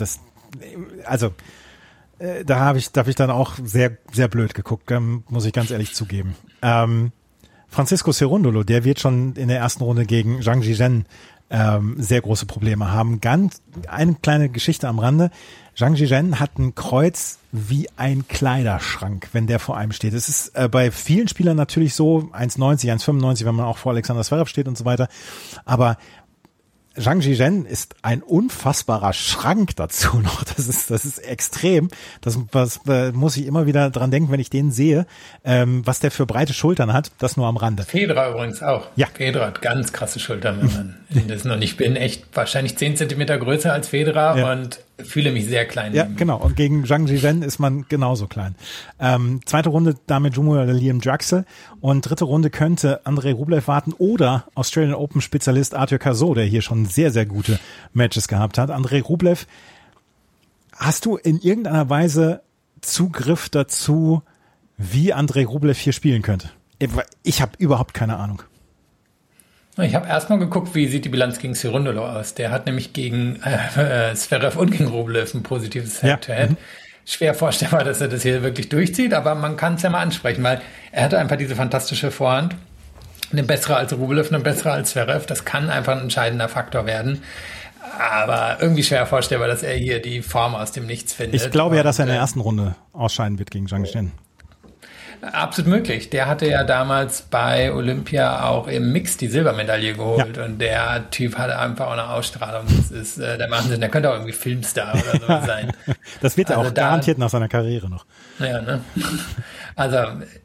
Da habe ich dann auch sehr, sehr blöd geguckt, muss ich ganz ehrlich zugeben. Francisco Cerundolo, der wird schon in der ersten Runde gegen Zhang Zhizhen sehr große Probleme haben. Eine kleine Geschichte am Rande. Zhang Zhizhen hat ein Kreuz wie ein Kleiderschrank, wenn der vor einem steht. Es ist bei vielen Spielern natürlich so, 1,90, 1,95, wenn man auch vor Alexander Zverev steht und so weiter. Aber Zhang Zhizhen ist ein unfassbarer Schrank dazu noch. Das ist extrem. Das muss ich immer wieder dran denken, wenn ich den sehe, was der für breite Schultern hat. Das nur am Rande. Federer übrigens auch. Ja. Federer hat ganz krasse Schultern, wenn man das noch nicht bin. Echt wahrscheinlich 10 Zentimeter größer als Federer und fühle mich sehr klein. Ja, genau. Und gegen Zhang Zhiwen ist man genauso klein. Zweite Runde damit Jumbo oder Liam Draxler. Und dritte Runde könnte Andrei Rublev warten oder Australian Open Spezialist Arthur Cazaux, der hier schon sehr, sehr gute Matches gehabt hat. Andrei Rublev, hast du in irgendeiner Weise Zugriff dazu, wie Andrei Rublev hier spielen könnte? Ich habe überhaupt keine Ahnung. Ich habe erstmal geguckt, wie sieht die Bilanz gegen Cerundolo aus. Der hat nämlich gegen Zverev und gegen Rublev ein positives Head-to-Head. Ja. Schwer vorstellbar, dass er das hier wirklich durchzieht, aber man kann es ja mal ansprechen, weil er hatte einfach diese fantastische Vorhand. Eine bessere als Rublev, eine bessere als Zverev. Das kann einfach ein entscheidender Faktor werden. Aber irgendwie schwer vorstellbar, dass er hier die Form aus dem Nichts findet. Ich glaube ja, dass er in der ersten Runde ausscheiden wird gegen Zhang Zhiwen. Absolut möglich. Der hatte ja damals bei Olympia auch im Mix die Silbermedaille geholt. Ja. Und der Typ hatte einfach auch eine Ausstrahlung. Das ist der Wahnsinn. Der könnte auch irgendwie Filmstar oder so sein. Das wird er auch garantiert nach seiner Karriere noch. Ja, ne? Also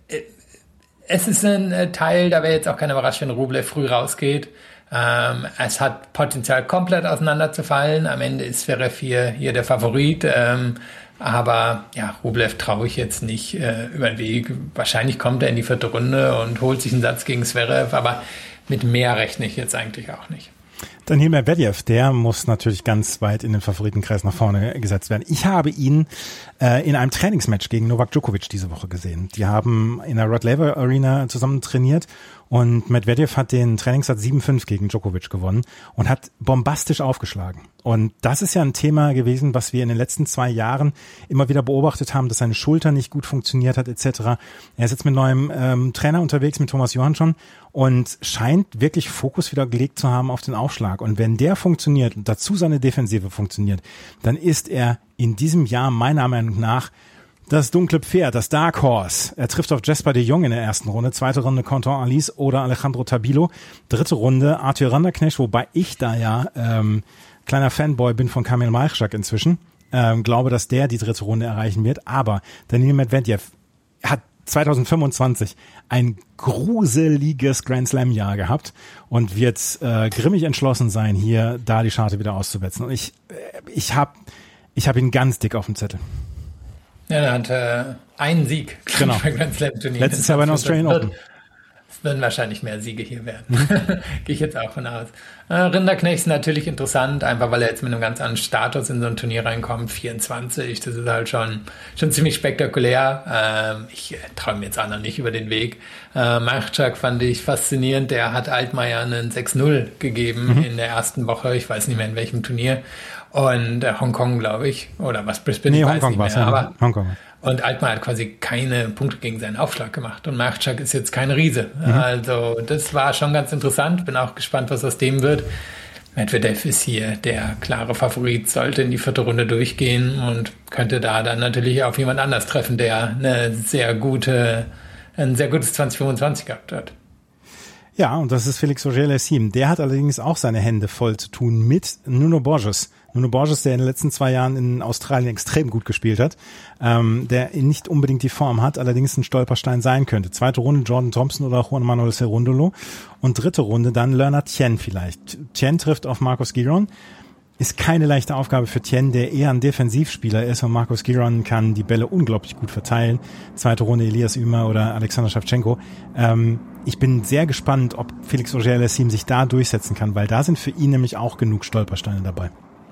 es ist ein Teil, da wäre jetzt auch keine Überraschung, wenn Rublev früh rausgeht. Es hat Potenzial, komplett auseinanderzufallen. Am Ende ist Zverev hier der Favorit. Aber ja, Rublev traue ich jetzt nicht über den Weg. Wahrscheinlich kommt er in die vierte Runde und holt sich einen Satz gegen Zverev, aber mit mehr rechne ich jetzt eigentlich auch nicht. Daniil Medvedev, der muss natürlich ganz weit in den Favoritenkreis nach vorne gesetzt werden. Ich habe ihn in einem Trainingsmatch gegen Novak Djokovic diese Woche gesehen. Die haben in der Rod Laver Arena zusammen trainiert und Medvedev hat den Trainingssatz 7-5 gegen Djokovic gewonnen und hat bombastisch aufgeschlagen. Und das ist ja ein Thema gewesen, was wir in den letzten 2 Jahren immer wieder beobachtet haben, dass seine Schulter nicht gut funktioniert hat etc. Er ist jetzt mit neuem Trainer unterwegs, mit Thomas Johansson, und scheint wirklich Fokus wieder gelegt zu haben auf den Aufschlag. Und wenn der funktioniert und dazu seine Defensive funktioniert, dann ist er in diesem Jahr meiner Meinung nach das dunkle Pferd, das Dark Horse. Er trifft auf Jesper de Jong in der ersten Runde, zweite Runde Quentin Alice oder Alejandro Tabilo, dritte Runde Arthur Randerknecht, wobei ich da ja kleiner Fanboy bin von Kamil Majchrzak inzwischen. Glaube, dass der die dritte Runde erreichen wird. Aber Daniil Medvedev hat 2025 ein gruseliges Grand Slam Jahr gehabt und wird grimmig entschlossen sein, hier da die Scharte wieder auszuwetzen. Und ich hab ihn ganz dick auf dem Zettel. Ja, er hat einen Sieg bei Grand Slam Turnier. Letztes Jahr bei den Australian Open. Es werden wahrscheinlich mehr Siege hier werden. Gehe ich jetzt auch von aus. Rinderknecht ist natürlich interessant, einfach weil er jetzt mit einem ganz anderen Status in so ein Turnier reinkommt. 24, das ist halt schon ziemlich spektakulär. Ich traue mir jetzt auch noch nicht über den Weg. Majchrzak fand ich faszinierend. Der hat Altmaier einen 6-0 gegeben in der ersten Woche. Ich weiß nicht mehr in welchem Turnier. Und Hongkong, glaube ich. Oder was, Brisbane? Nee, Hongkong war es. Ja, Hongkong. Und Altmaier hat quasi keine Punkte gegen seinen Aufschlag gemacht. Und Majchrzak ist jetzt kein Riese. Also das war schon ganz interessant. Bin auch gespannt, was aus dem wird. Medvedev ist hier der klare Favorit, sollte in die vierte Runde durchgehen und könnte da dann natürlich auf jemand anders treffen, der ein sehr gutes 2025 gehabt hat. Ja, und das ist Felix Auger-Aliassime. Der hat allerdings auch seine Hände voll zu tun mit Nuno Borges. Nuno Borges, der in den letzten 2 Jahren in Australien extrem gut gespielt hat, der nicht unbedingt die Form hat, allerdings ein Stolperstein sein könnte. Zweite Runde Jordan Thompson oder Juan Manuel Cerundolo und dritte Runde dann Leonard Tien vielleicht. Tien trifft auf Marcos Giron. Ist keine leichte Aufgabe für Tien, der eher ein Defensivspieler ist, und Marcos Giron kann die Bälle unglaublich gut verteilen. Zweite Runde Elias Ymer oder Alexander Schewtschenko. Ich bin sehr gespannt, ob Felix Auger-Aliassime sich da durchsetzen kann, weil da sind für ihn nämlich auch genug Stolpersteine dabei.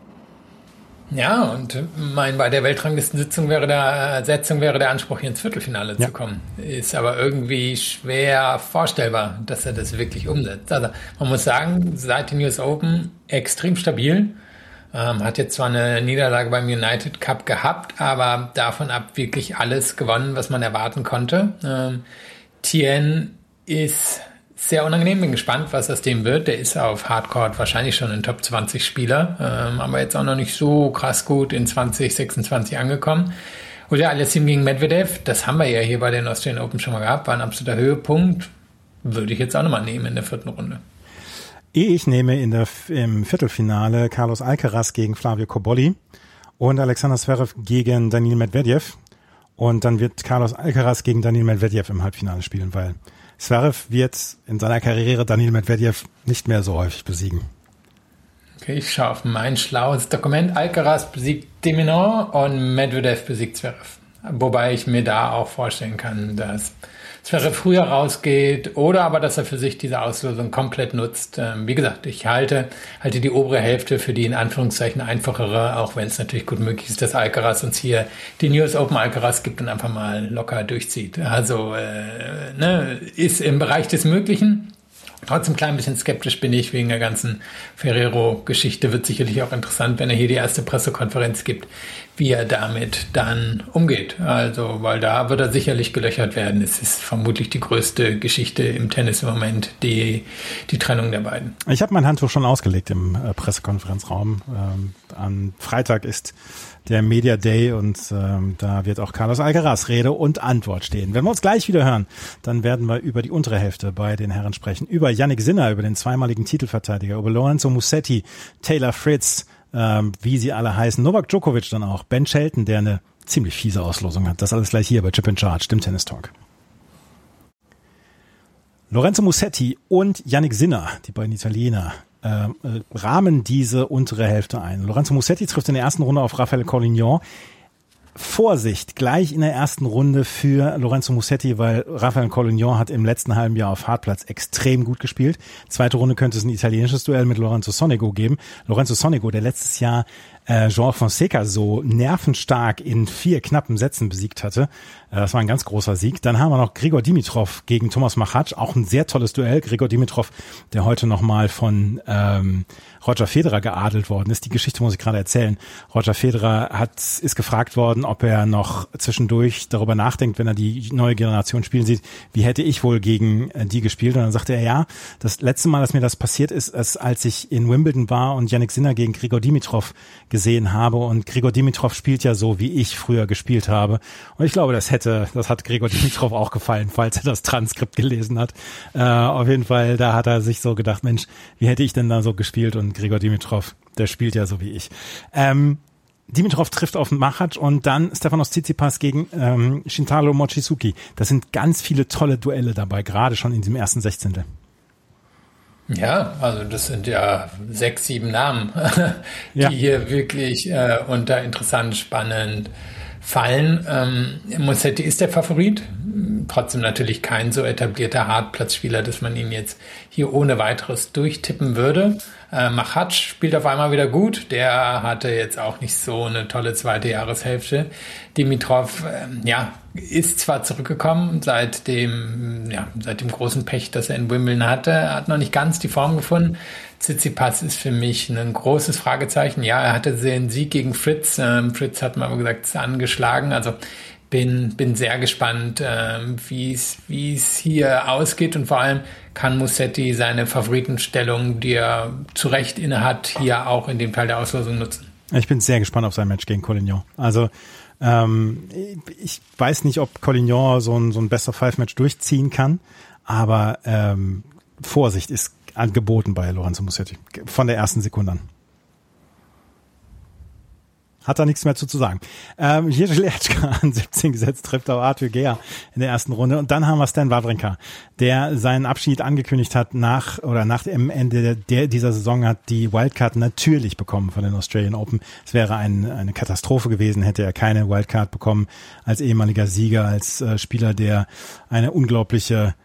Ja, und bei der Weltranglistensitzung wäre der Anspruch, hier ins Viertelfinale zu kommen. Ist aber irgendwie schwer vorstellbar, dass er das wirklich umsetzt. Also man muss sagen, seit den US Open extrem stabil. Hat jetzt zwar eine Niederlage beim United Cup gehabt, aber davon ab wirklich alles gewonnen, was man erwarten konnte. Tien ist sehr unangenehm, bin gespannt, was aus dem wird. Der ist auf Hardcourt wahrscheinlich schon ein Top 20 Spieler, aber jetzt auch noch nicht so krass gut in 2026 angekommen. Oder Aliassime gegen Medvedev, das haben wir ja hier bei den Australian Open schon mal gehabt, war ein absoluter Höhepunkt. Würde ich jetzt auch nochmal nehmen in der vierten Runde. Ich nehme im Viertelfinale Carlos Alcaraz gegen Flavio Cobolli und Alexander Zverev gegen Daniil Medvedev. Und dann wird Carlos Alcaraz gegen Daniil Medvedev im Halbfinale spielen, weil Zverev wird in seiner Karriere Daniil Medvedev nicht mehr so häufig besiegen. Okay, ich schaue auf mein schlaues Dokument. Alcaraz besiegt de Minaur und Medvedev besiegt Zverev. Wobei ich mir da auch vorstellen kann, dass Zverev früher rausgeht oder aber, dass er für sich diese Auslosung komplett nutzt. Wie gesagt, ich halte die obere Hälfte für die in Anführungszeichen einfachere, auch wenn es natürlich gut möglich ist, dass Alcaraz uns hier den US Open Alcaraz gibt und einfach mal locker durchzieht. Also ist im Bereich des Möglichen. Trotzdem ein klein bisschen skeptisch bin ich wegen der ganzen Ferrero-Geschichte. Wird sicherlich auch interessant, wenn er hier die erste Pressekonferenz gibt, wie er damit dann umgeht. Also, weil da wird er sicherlich gelöchert werden. Es ist vermutlich die größte Geschichte im Tennis im Moment, die Trennung der beiden. Ich habe mein Handtuch schon ausgelegt im Pressekonferenzraum. Am Freitag ist der Media Day und da wird auch Carlos Alcaraz Rede und Antwort stehen. Wenn wir uns gleich wieder hören, dann werden wir über die untere Hälfte bei den Herren sprechen. Über Jannik Sinner, über den zweimaligen Titelverteidiger, über Lorenzo Musetti, Taylor Fritz, wie sie alle heißen, Novak Djokovic dann auch, Ben Shelton, der eine ziemlich fiese Auslosung hat. Das alles gleich hier bei Chip in Charge, dem Tennis Talk. Lorenzo Musetti und Jannik Sinner, die beiden Italiener, rahmen diese untere Hälfte ein. Lorenzo Musetti trifft in der ersten Runde auf Rafael Collignon. Vorsicht, gleich in der ersten Runde für Lorenzo Musetti, weil Rafael Collignon hat im letzten halben Jahr auf Hartplatz extrem gut gespielt. Zweite Runde könnte es ein italienisches Duell mit Lorenzo Sonego geben. Lorenzo Sonego, der letztes Jahr João Fonseca so nervenstark in 4 knappen Sätzen besiegt hatte. Das war ein ganz großer Sieg. Dann haben wir noch Grigor Dimitrov gegen Thomas Machac, auch ein sehr tolles Duell. Grigor Dimitrov, der heute nochmal von Roger Federer geadelt worden ist. Die Geschichte muss ich gerade erzählen. Roger Federer ist gefragt worden, ob er noch zwischendurch darüber nachdenkt, wenn er die neue Generation spielen sieht, wie hätte ich wohl gegen die gespielt? Und dann sagte er, ja, das letzte Mal, dass mir das passiert ist, als ich in Wimbledon war und Jannik Sinner gegen Grigor Dimitrov gesehen habe. Und Grigor Dimitrov spielt ja so, wie ich früher gespielt habe. Und ich glaube, das hat Grigor Dimitrov auch gefallen, falls er das Transkript gelesen hat. Auf jeden Fall, da hat er sich so gedacht, Mensch, wie hätte ich denn da so gespielt? Und Grigor Dimitrov, der spielt ja so wie ich. Dimitrov trifft auf Machac und dann Stefanos Tsitsipas gegen Shintaro Mochizuki. Das sind ganz viele tolle Duelle dabei, gerade schon in diesem ersten 16. Ja, also das sind ja 6, 7 Namen, die hier wirklich unter interessant, spannend fallen. Musetti ist der Favorit, trotzdem natürlich kein so etablierter Hartplatzspieler, dass man ihn jetzt hier ohne weiteres durchtippen würde. Machac spielt auf einmal wieder gut, der hatte jetzt auch nicht so eine tolle zweite Jahreshälfte. Dimitrov, ist zwar zurückgekommen seit dem großen Pech, das er in Wimbledon hatte, hat noch nicht ganz die Form gefunden. Tsitsipas ist für mich ein großes Fragezeichen. Ja, er hatte den Sieg gegen Fritz. Fritz hat mal gesagt, angeschlagen. Also bin sehr gespannt, wie es hier ausgeht und vor allem kann Musetti seine Favoritenstellung, die er zu Recht inne hat, hier auch in dem Teil der Auslosung nutzen. Ich bin sehr gespannt auf sein Match gegen Collignon. Also ich weiß nicht, ob Collignon so ein Best-of-5-Match durchziehen kann, aber Vorsicht ist angeboten bei Lorenzo Musetti von der ersten Sekunde an. Hat da nichts mehr zu sagen. Jiří Lehečka an 17 gesetzt, trifft auf Arthur Gea in der ersten Runde. Und dann haben wir Stan Wawrinka, der seinen Abschied angekündigt hat nach dem Ende dieser Saison, hat die Wildcard natürlich bekommen von den Australian Open. Es wäre eine Katastrophe gewesen, hätte er keine Wildcard bekommen als ehemaliger Sieger, als Spieler, der eine unglaubliche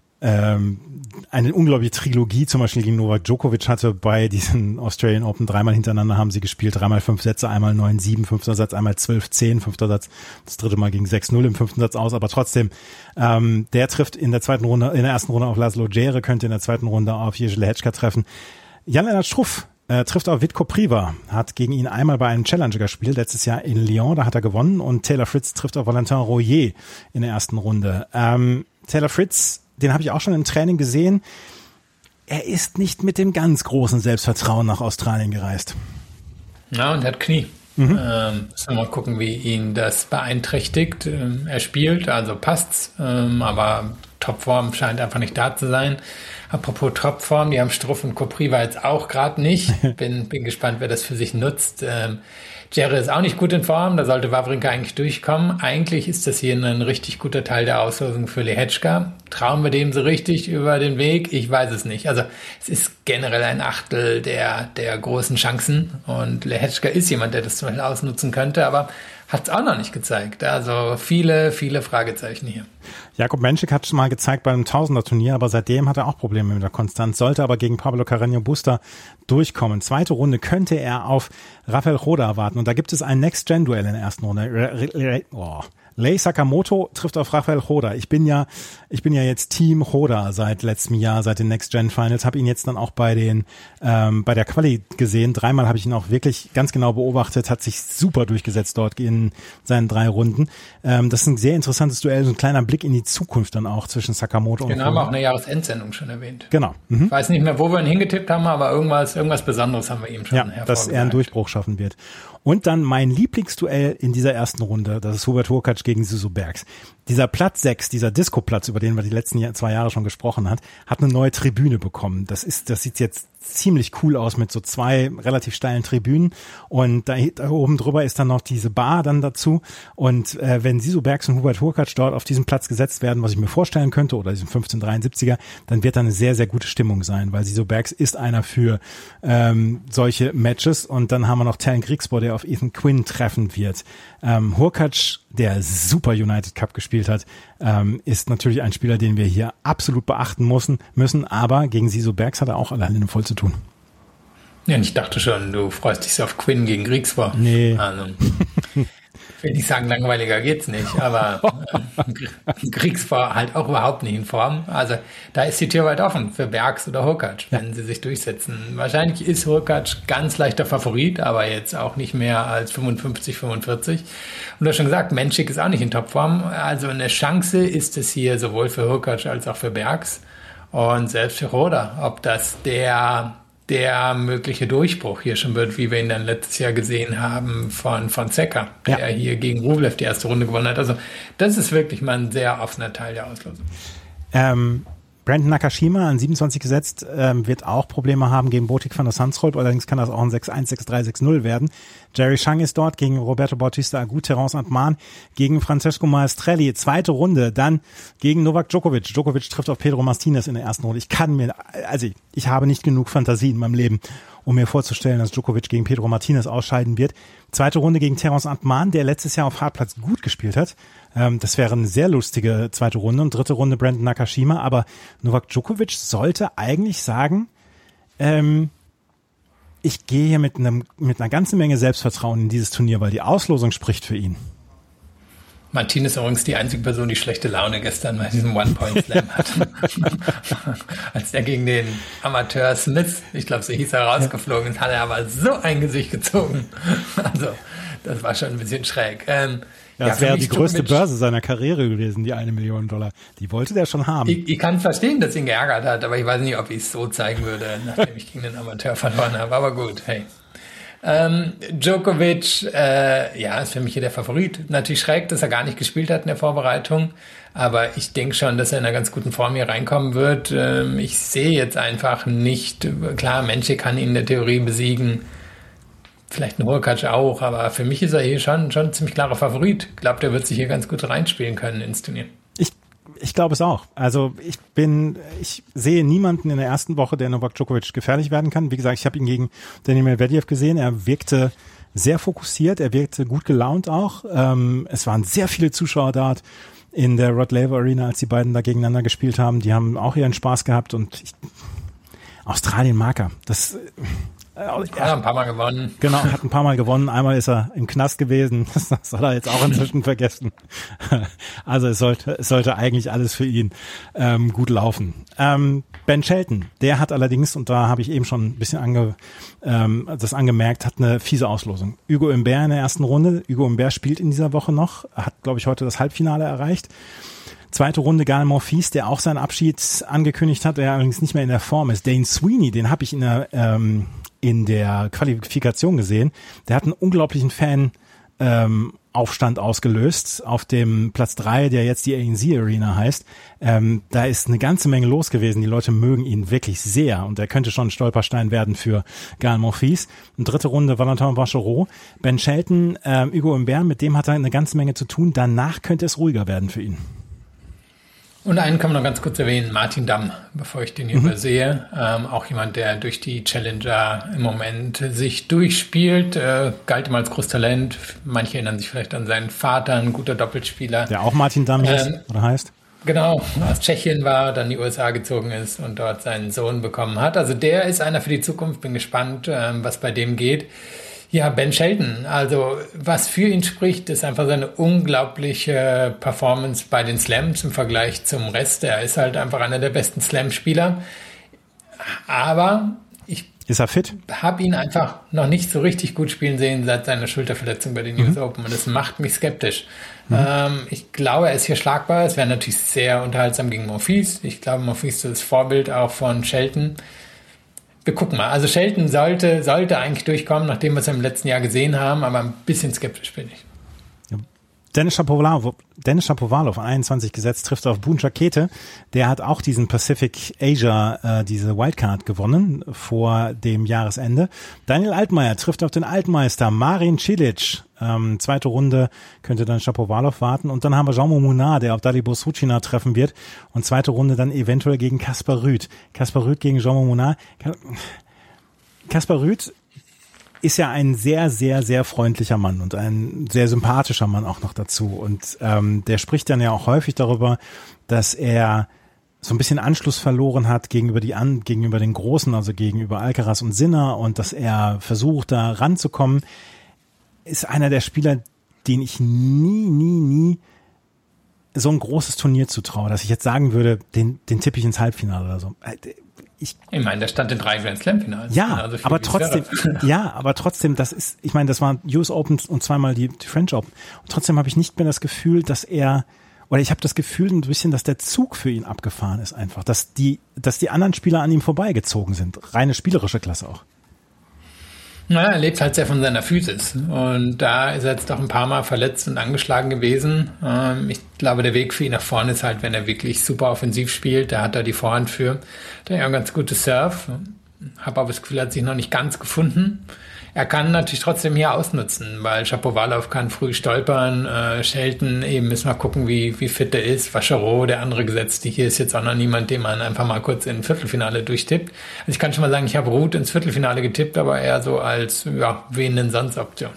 Trilogie zum Beispiel gegen Novak Djokovic hatte bei diesen Australian Open. 3-mal hintereinander haben sie gespielt, 3-mal 5 Sätze, einmal 9-7, 5. Satz, einmal 12-10, 5. Satz, das 3. Mal gegen 6-0 im 5. Satz aus, aber trotzdem, der trifft in der ersten Runde auf Laszlo Djere, könnte in der zweiten Runde auf Jiří Lehečka treffen. Jan-Lennart Struff trifft auf Vitko Priva, hat gegen ihn einmal bei einem Challenger gespielt, letztes Jahr in Lyon, da hat er gewonnen, und Taylor Fritz trifft auf Valentin Royer in der ersten Runde. Taylor Fritz, den habe ich auch schon im Training gesehen. Er ist nicht mit dem ganz großen Selbstvertrauen nach Australien gereist. Ja, und hat Knie. Müssen wir mal gucken, wie ihn das beeinträchtigt. Er spielt, also passt's, aber Topform scheint einfach nicht da zu sein. Apropos Topform, die haben Struff und Kopriva jetzt auch gerade nicht. Bin gespannt, wer das für sich nutzt. Jerry ist auch nicht gut in Form, da sollte Wawrinka eigentlich durchkommen. Eigentlich ist das hier ein richtig guter Teil der Auslosung für Lehečka. Trauen wir dem so richtig über den Weg? Ich weiß es nicht. Also es ist generell ein Achtel der großen Chancen und Lehečka ist jemand, der das zum Beispiel ausnutzen könnte, aber hat es auch noch nicht gezeigt. Also viele Fragezeichen hier. Jakub Menšik hat es mal gezeigt beim Tausender-Turnier, aber seitdem hat er auch Probleme mit der Konstanz, sollte aber gegen Pablo Carreño Busta durchkommen. Zweite Runde könnte er auf Rafael Roda erwarten und da gibt es ein Next-Gen-Duell in der ersten Runde. Lei Sakamoto trifft auf Rafael Roda. Ich bin ja jetzt Team Roda seit letztem Jahr, seit den Next Gen Finals, habe ihn jetzt dann auch bei der Quali gesehen. 3-mal habe ich ihn auch wirklich ganz genau beobachtet, hat sich super durchgesetzt dort in seinen 3 Runden. Das ist ein sehr interessantes Duell, so ein kleiner Blick in die Zukunft dann auch zwischen Sakamoto und Roda. Den haben wir auch in der Jahresendsendung schon erwähnt. Genau. Ich weiß nicht mehr, wo wir ihn hingetippt haben, aber irgendwas Besonderes haben wir ihm schon hervorgesagt. Dass er einen Durchbruch schaffen wird. Und dann mein Lieblingsduell in dieser ersten Runde, das ist Hubert Hurkacz gegen Suso Bergs. Dieser Platz 6, dieser Disco-Platz, über den wir die letzten 2 Jahre schon gesprochen hat eine neue Tribüne bekommen. Das sieht jetzt ziemlich cool aus mit so 2 relativ steilen Tribünen und da oben drüber ist dann noch diese Bar dann dazu und wenn Suso Bergs und Hubert Hurkacz dort auf diesen Platz gesetzt werden, was ich mir vorstellen könnte, oder diesen 1573er, dann wird da eine sehr, sehr gute Stimmung sein, weil Suso Bergs ist einer für solche Matches und dann haben wir noch Talen Griekspoor, der auf Ethan Quinn treffen wird. Hurkacz, der super United Cup gespielt hat, ist natürlich ein Spieler, den wir hier absolut beachten müssen, aber gegen Suso Bergs hat er auch alleine voll zu tun. Ja, und ich dachte schon, du freust dich so auf Quinn gegen Griekspoor. Nee. Also, ich will nicht sagen, langweiliger geht's nicht, aber Griekspoor halt auch überhaupt nicht in Form. Also da ist die Tür weit offen für Bergs oder Hurkacz, wenn sie sich durchsetzen. Wahrscheinlich ist Hurkacz ganz leichter Favorit, aber jetzt auch nicht mehr als 55, 45. Und du hast schon gesagt, Menšik ist auch nicht in Topform. Also eine Chance ist es hier sowohl für Hurkacz als auch für Bergs und selbst für Roda. Ob das der mögliche Durchbruch hier schon wird, wie wir ihn dann letztes Jahr gesehen haben von Fonseca, der hier gegen Rublev die erste Runde gewonnen hat. Also das ist wirklich mal ein sehr offener Teil der Auslosung. Brandon Nakashima an 27 gesetzt, wird auch Probleme haben gegen Botic van der Zandschulp, allerdings kann das auch ein 6-1, 6-3, 6-0 werden. Jerry Shang ist dort gegen Roberto Bautista Agut, Terence Antman gegen Francesco Maestrelli. Zweite Runde, dann gegen Novak Djokovic. Djokovic trifft auf Pedro Martinez in der ersten Runde. Ich habe nicht genug Fantasie in meinem Leben, um mir vorzustellen, dass Djokovic gegen Pedro Martinez ausscheiden wird. Zweite Runde gegen Terence Antman, der letztes Jahr auf Hartplatz gut gespielt hat. Das wäre eine sehr lustige zweite Runde. Und dritte Runde Brandon Nakashima. Aber Novak Djokovic sollte eigentlich sagen, ich gehe hier mit einer ganzen Menge Selbstvertrauen in dieses Turnier, weil die Auslosung spricht für ihn. Martinez ist übrigens die einzige Person, die schlechte Laune gestern bei diesem One-Point-Slam hatte. Als er gegen den Amateur Smith, ich glaube, so hieß er, rausgeflogen ist, hat er aber so ein Gesicht gezogen. Also, das war schon ein bisschen schräg. Das wäre die größte Börse seiner Karriere gewesen, die $1 Million. Die wollte der schon haben. Ich kann verstehen, dass ihn geärgert hat, aber ich weiß nicht, ob ich es so zeigen würde, nachdem ich gegen den Amateur verloren habe. Aber gut, hey. Djokovic, ist für mich hier der Favorit. Natürlich schräg, dass er gar nicht gespielt hat in der Vorbereitung, aber ich denke schon, dass er in einer ganz guten Form hier reinkommen wird. Ich sehe jetzt einfach nicht, klar, Menšik kann ihn in der Theorie besiegen, vielleicht ein Hurkacz auch, aber für mich ist er hier schon ein ziemlich klarer Favorit. Ich glaube, der wird sich hier ganz gut reinspielen können ins Turnier. Ich glaube es auch. Also ich sehe niemanden in der ersten Woche, der Novak Djokovic gefährlich werden kann. Wie gesagt, ich habe ihn gegen Daniil Medvedev gesehen. Er wirkte sehr fokussiert, er wirkte gut gelaunt auch. Es waren sehr viele Zuschauer dort in der Rod Laver Arena, als die beiden da gegeneinander gespielt haben. Die haben auch ihren Spaß gehabt und Australien mag er. Er hat ein paar Mal gewonnen. Genau, hat ein paar Mal gewonnen. Einmal ist er im Knast gewesen. Das hat er jetzt auch inzwischen vergessen. Also es sollte eigentlich alles für ihn gut laufen. Ben Shelton, der hat allerdings, und da habe ich eben schon ein bisschen angemerkt, hat eine fiese Auslosung. Hugo Humbert in der ersten Runde. Hugo Humbert spielt in dieser Woche noch, hat, glaube ich, heute das Halbfinale erreicht. Zweite Runde Gael Monfils, der auch seinen Abschied angekündigt hat, der allerdings nicht mehr in der Form ist. Dane Sweeney, den habe ich in der Qualifikation gesehen. Der hat einen unglaublichen Fan Aufstand ausgelöst auf dem Platz 3, der jetzt die ANZ Arena heißt. Da ist eine ganze Menge los gewesen. Die Leute mögen ihn wirklich sehr und er könnte schon ein Stolperstein werden für Gael Monfils. Und dritte Runde Valentin Vachereau. Ben Shelton, Hugo Humbert, mit dem hat er eine ganze Menge zu tun. Danach könnte es ruhiger werden für ihn. Und einen kann man noch ganz kurz erwähnen, Martin Damm, bevor ich den hier übersehe. Auch jemand, der durch die Challenger im Moment sich durchspielt, galt immer als großes Talent. Manche erinnern sich vielleicht an seinen Vater, ein guter Doppelspieler. Der auch Martin Damm hieß, oder heißt? Genau, aus Tschechien war, dann in die USA gezogen ist und dort seinen Sohn bekommen hat. Also der ist einer für die Zukunft. Bin gespannt, was bei dem geht. Ja, Ben Shelton, also was für ihn spricht, ist einfach seine unglaubliche Performance bei den Slams im Vergleich zum Rest. Er ist halt einfach einer der besten Slam-Spieler. Aber ist er fit? Habe ihn einfach noch nicht so richtig gut spielen sehen seit seiner Schulterverletzung bei den US Open und das macht mich skeptisch. Ich glaube, er ist hier schlagbar. Es wäre natürlich sehr unterhaltsam gegen Monfils. Ich glaube, Monfils ist das Vorbild auch von Shelton. Wir gucken mal. Also Shelton sollte eigentlich durchkommen, nachdem wir es im letzten Jahr gesehen haben, aber ein bisschen skeptisch bin ich. Denis Shapovalov, 21 gesetzt, trifft auf Boone Jakete. Der hat auch diesen Pacific Asia, diese Wildcard gewonnen vor dem Jahresende. Daniel Altmaier trifft auf den Altmeister Marin Cilic. Zweite Runde könnte dann Shapovalov warten. Und dann haben wir Jaume Munar, der auf Dalibor Suchina treffen wird. Und zweite Runde dann eventuell gegen Kaspar Ruud. Kaspar Ruud gegen Jaume Munar. Kaspar Ruud ist ja ein sehr, sehr, sehr freundlicher Mann und ein sehr sympathischer Mann auch noch dazu. Und der spricht dann ja auch häufig darüber, dass er so ein bisschen Anschluss verloren hat gegenüber den Großen, also gegenüber Alcaraz und Sinner, und dass er versucht, da ranzukommen. Ist einer der Spieler, den ich nie so ein großes Turnier zutraue, dass ich jetzt sagen würde, den tippe ich ins Halbfinale oder so. Ich meine, der stand in 3 Grand Slam Finals. Ja, also aber trotzdem, das ist, ich meine, das waren US Open und zweimal die French Open. Und trotzdem habe ich nicht mehr das Gefühl, ich habe das Gefühl ein bisschen, dass der Zug für ihn abgefahren ist einfach, dass die anderen Spieler an ihm vorbeigezogen sind. Reine spielerische Klasse auch. Naja, er lebt halt sehr von seiner Physis und da ist er jetzt doch ein paar Mal verletzt und angeschlagen gewesen. Ich glaube, der Weg für ihn nach vorne ist halt, wenn er wirklich super offensiv spielt, da hat er die Vorhand für. Da hat er ein ganz gutes Surf. Habe aber das Gefühl, er hat sich noch nicht ganz gefunden. Er kann natürlich trotzdem hier ausnutzen, weil Shapovalov kann früh stolpern. Shelton eben müssen wir gucken, wie fit er ist. Vachereau, der andere Gesetzte, hier ist jetzt auch noch niemand, den man einfach mal kurz in ein Viertelfinale durchtippt. Also ich kann schon mal sagen, ich habe Ruud ins Viertelfinale getippt, aber eher so als wen denn sonst Option.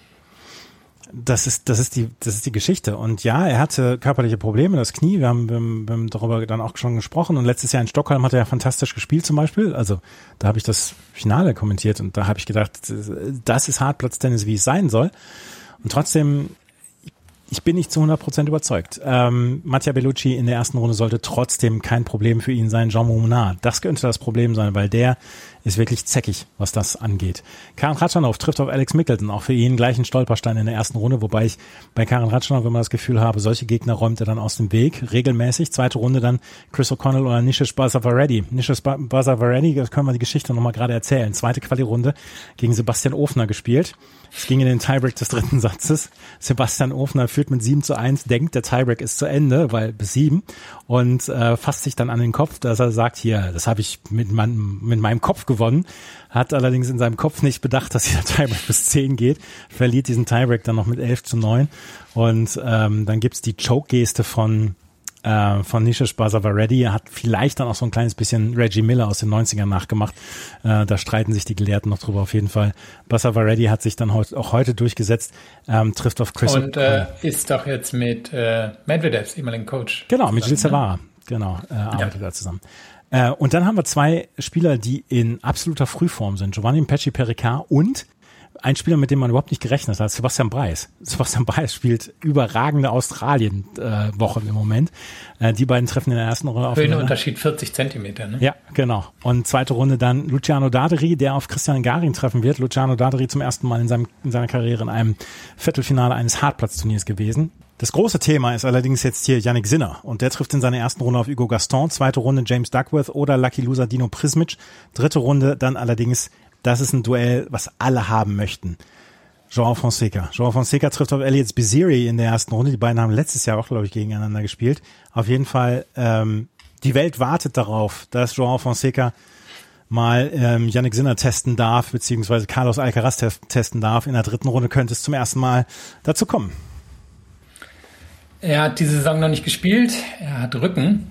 Das ist die Geschichte. Und ja, er hatte körperliche Probleme, das Knie. Wir haben darüber dann auch schon gesprochen. Und letztes Jahr in Stockholm hat er ja fantastisch gespielt zum Beispiel. Also da habe ich das Finale kommentiert und da habe ich gedacht, das ist Hartplatztennis, wie es sein soll. Und trotzdem, ich bin nicht zu 100% überzeugt. Mattia Bellucci in der ersten Runde sollte trotzdem kein Problem für ihn sein. Jaume Munar, das könnte das Problem sein, weil der ist wirklich zäckig, was das angeht. Karen Khachanov trifft auf Alex Mickelson, auch für ihn gleich ein Stolperstein in der ersten Runde, wobei ich bei Karen Khachanov immer das Gefühl habe, solche Gegner räumt er dann aus dem Weg, regelmäßig. Zweite Runde dann Chris O'Connell oder Nishish Basavaredi. Nishish Basavaredi, das können wir die Geschichte nochmal gerade erzählen. Zweite Quali-Runde gegen Sebastian Ofner gespielt. Es ging in den Tiebreak des dritten Satzes. Sebastian Ofner führt mit 7:1, denkt, der Tiebreak ist zu Ende, weil bis 7, und fasst sich dann an den Kopf, dass er sagt, hier, das habe ich mit meinem Kopf gewonnen, hat allerdings in seinem Kopf nicht bedacht, dass dieser Tiebreak bis 10 geht, verliert diesen Tiebreak dann noch mit 11:9 und dann gibt's die Choke-Geste von Nishish Basavaredi. Er hat vielleicht dann auch so ein kleines bisschen Reggie Miller aus den 90ern nachgemacht. Da streiten sich die Gelehrten noch drüber auf jeden Fall. Basavaredi hat sich dann auch heute durchgesetzt, trifft auf Chris. Und ist doch jetzt mit Medvedevs ehemaligen Coach. Genau, mit Gilles Serra. Genau, arbeitet da zusammen. Und dann haben wir zwei Spieler, die in absoluter Frühform sind. Giovanni Pesci-Pericard und ein Spieler, mit dem man überhaupt nicht gerechnet hat, Sebastian Breis. Sebastian Breis spielt überragende Australien-Wochen im Moment. Die beiden treffen in der ersten Runde auf. Höhenunterschied 40 Zentimeter, ne? Ja, genau. Und zweite Runde dann Luciano Daderi, der auf Christian Garin treffen wird. Luciano Daderi zum ersten Mal in seiner Karriere in einem Viertelfinale eines Hartplatzturniers gewesen. Das große Thema ist allerdings jetzt hier Jannik Sinner und der trifft in seiner ersten Runde auf Hugo Gaston, zweite Runde James Duckworth oder Lucky Loser Dino Prismic, dritte Runde dann allerdings, das ist ein Duell, was alle haben möchten. João Fonseca. João Fonseca trifft auf Elliot Spizzirri in der ersten Runde. Die beiden haben letztes Jahr auch, glaube ich, gegeneinander gespielt. Auf jeden Fall, die Welt wartet darauf, dass João Fonseca mal Jannik Sinner testen darf, beziehungsweise Carlos Alcaraz testen darf. In der dritten Runde könnte es zum ersten Mal dazu kommen. Er hat diese Saison noch nicht gespielt. Er hat Rücken.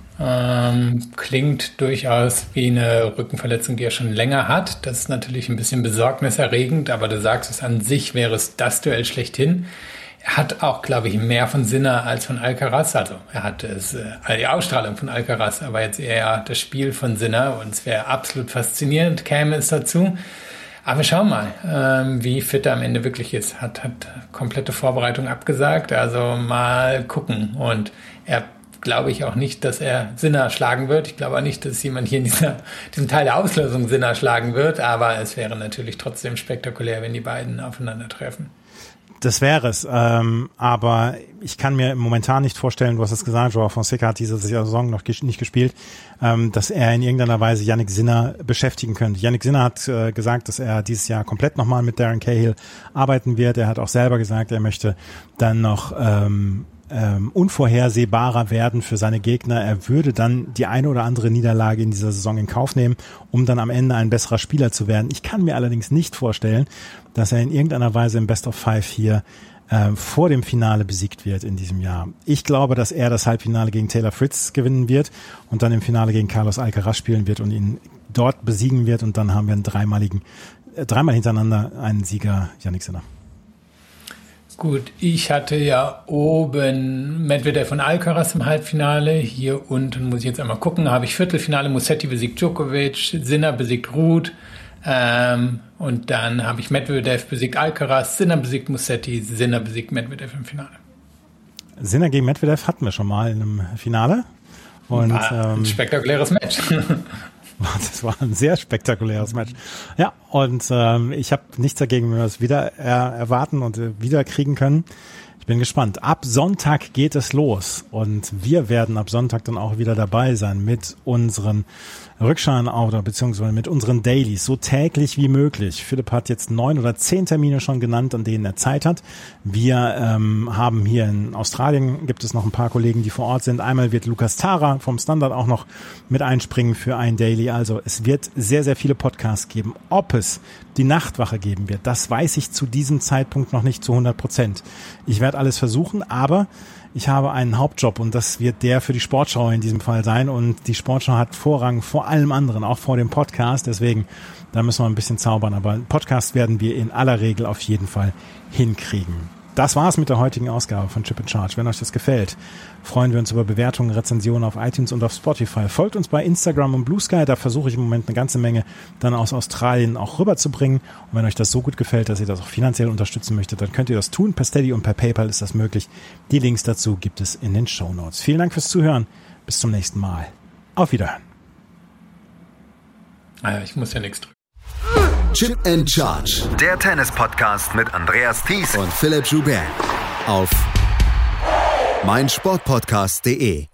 Klingt durchaus wie eine Rückenverletzung, die er schon länger hat. Das ist natürlich ein bisschen besorgniserregend, aber du sagst es, an sich wäre es das Duell schlechthin. Er hat auch, glaube ich, mehr von Sinner als von Alcaraz. Also er hat die Ausstrahlung von Alcaraz, aber jetzt eher das Spiel von Sinner. Und es wäre absolut faszinierend, käme es dazu. Aber wir schauen mal, wie fit er am Ende wirklich ist. Hat komplette Vorbereitung abgesagt, also mal gucken. Und er glaube ich auch nicht, dass er Sinner schlagen wird. Ich glaube auch nicht, dass jemand hier in diesem Teil der Auslosung Sinner schlagen wird. Aber es wäre natürlich trotzdem spektakulär, wenn die beiden aufeinandertreffen. Das wäre es, aber ich kann mir momentan nicht vorstellen, du hast es gesagt, João Fonseca hat diese Saison noch nicht gespielt, dass er in irgendeiner Weise Jannik Sinner beschäftigen könnte. Jannik Sinner hat gesagt, dass er dieses Jahr komplett nochmal mit Darren Cahill arbeiten wird. Er hat auch selber gesagt, er möchte dann noch unvorhersehbarer werden für seine Gegner. Er würde dann die eine oder andere Niederlage in dieser Saison in Kauf nehmen, um dann am Ende ein besserer Spieler zu werden. Ich kann mir allerdings nicht vorstellen, dass er in irgendeiner Weise im Best of Five hier vor dem Finale besiegt wird in diesem Jahr. Ich glaube, dass er das Halbfinale gegen Taylor Fritz gewinnen wird und dann im Finale gegen Carlos Alcaraz spielen wird und ihn dort besiegen wird, und dann haben wir einen dreimal hintereinander einen Sieger, Jannik Sinner. Gut, ich hatte ja oben Medvedev und Alcaraz im Halbfinale. Hier unten muss ich jetzt einmal gucken. Habe ich Viertelfinale, Musetti besiegt Djokovic, Sinner besiegt Ruud. Und dann habe ich Medvedev besiegt Alcaraz, Sinner besiegt Musetti, Sinner besiegt Medvedev im Finale. Sinner gegen Medvedev hatten wir schon mal in einem Finale. Und, ein spektakuläres Match. Das war ein sehr spektakuläres Match. Ja, und ich habe nichts dagegen, wenn wir es wieder erwarten und wieder kriegen können. Ich bin gespannt. Ab Sonntag geht es los und wir werden ab Sonntag dann auch wieder dabei sein mit unseren Rückschauen oder beziehungsweise mit unseren Dailies, so täglich wie möglich. Philipp hat jetzt 9 oder 10 Termine schon genannt, an denen er Zeit hat. Wir haben hier in Australien, gibt es noch ein paar Kollegen, die vor Ort sind. Einmal wird Lukas Tara vom Standard auch noch mit einspringen für ein Daily. Also es wird sehr, sehr viele Podcasts geben. Ob es die Nachtwache geben wird, das weiß ich zu diesem Zeitpunkt noch nicht zu 100%. Ich werde alles versuchen, aber ich habe einen Hauptjob und das wird der für die Sportschau in diesem Fall sein, und die Sportschau hat Vorrang vor allem anderen, auch vor dem Podcast, deswegen, da müssen wir ein bisschen zaubern, aber Podcast werden wir in aller Regel auf jeden Fall hinkriegen. Das war's mit der heutigen Ausgabe von Chip & Charge. Wenn euch das gefällt, freuen wir uns über Bewertungen, Rezensionen auf iTunes und auf Spotify. Folgt uns bei Instagram und Blue Sky, da versuche ich im Moment eine ganze Menge dann aus Australien auch rüberzubringen. Und wenn euch das so gut gefällt, dass ihr das auch finanziell unterstützen möchtet, dann könnt ihr das tun. Per Steady und per PayPal ist das möglich. Die Links dazu gibt es in den Shownotes. Vielen Dank fürs Zuhören. Bis zum nächsten Mal. Auf Wiederhören. Ich muss ja nichts drücken. Chip & Charge. Der Tennis-Podcast mit Andreas Thies Und Philipp Joubert. Auf meinsportpodcast.de.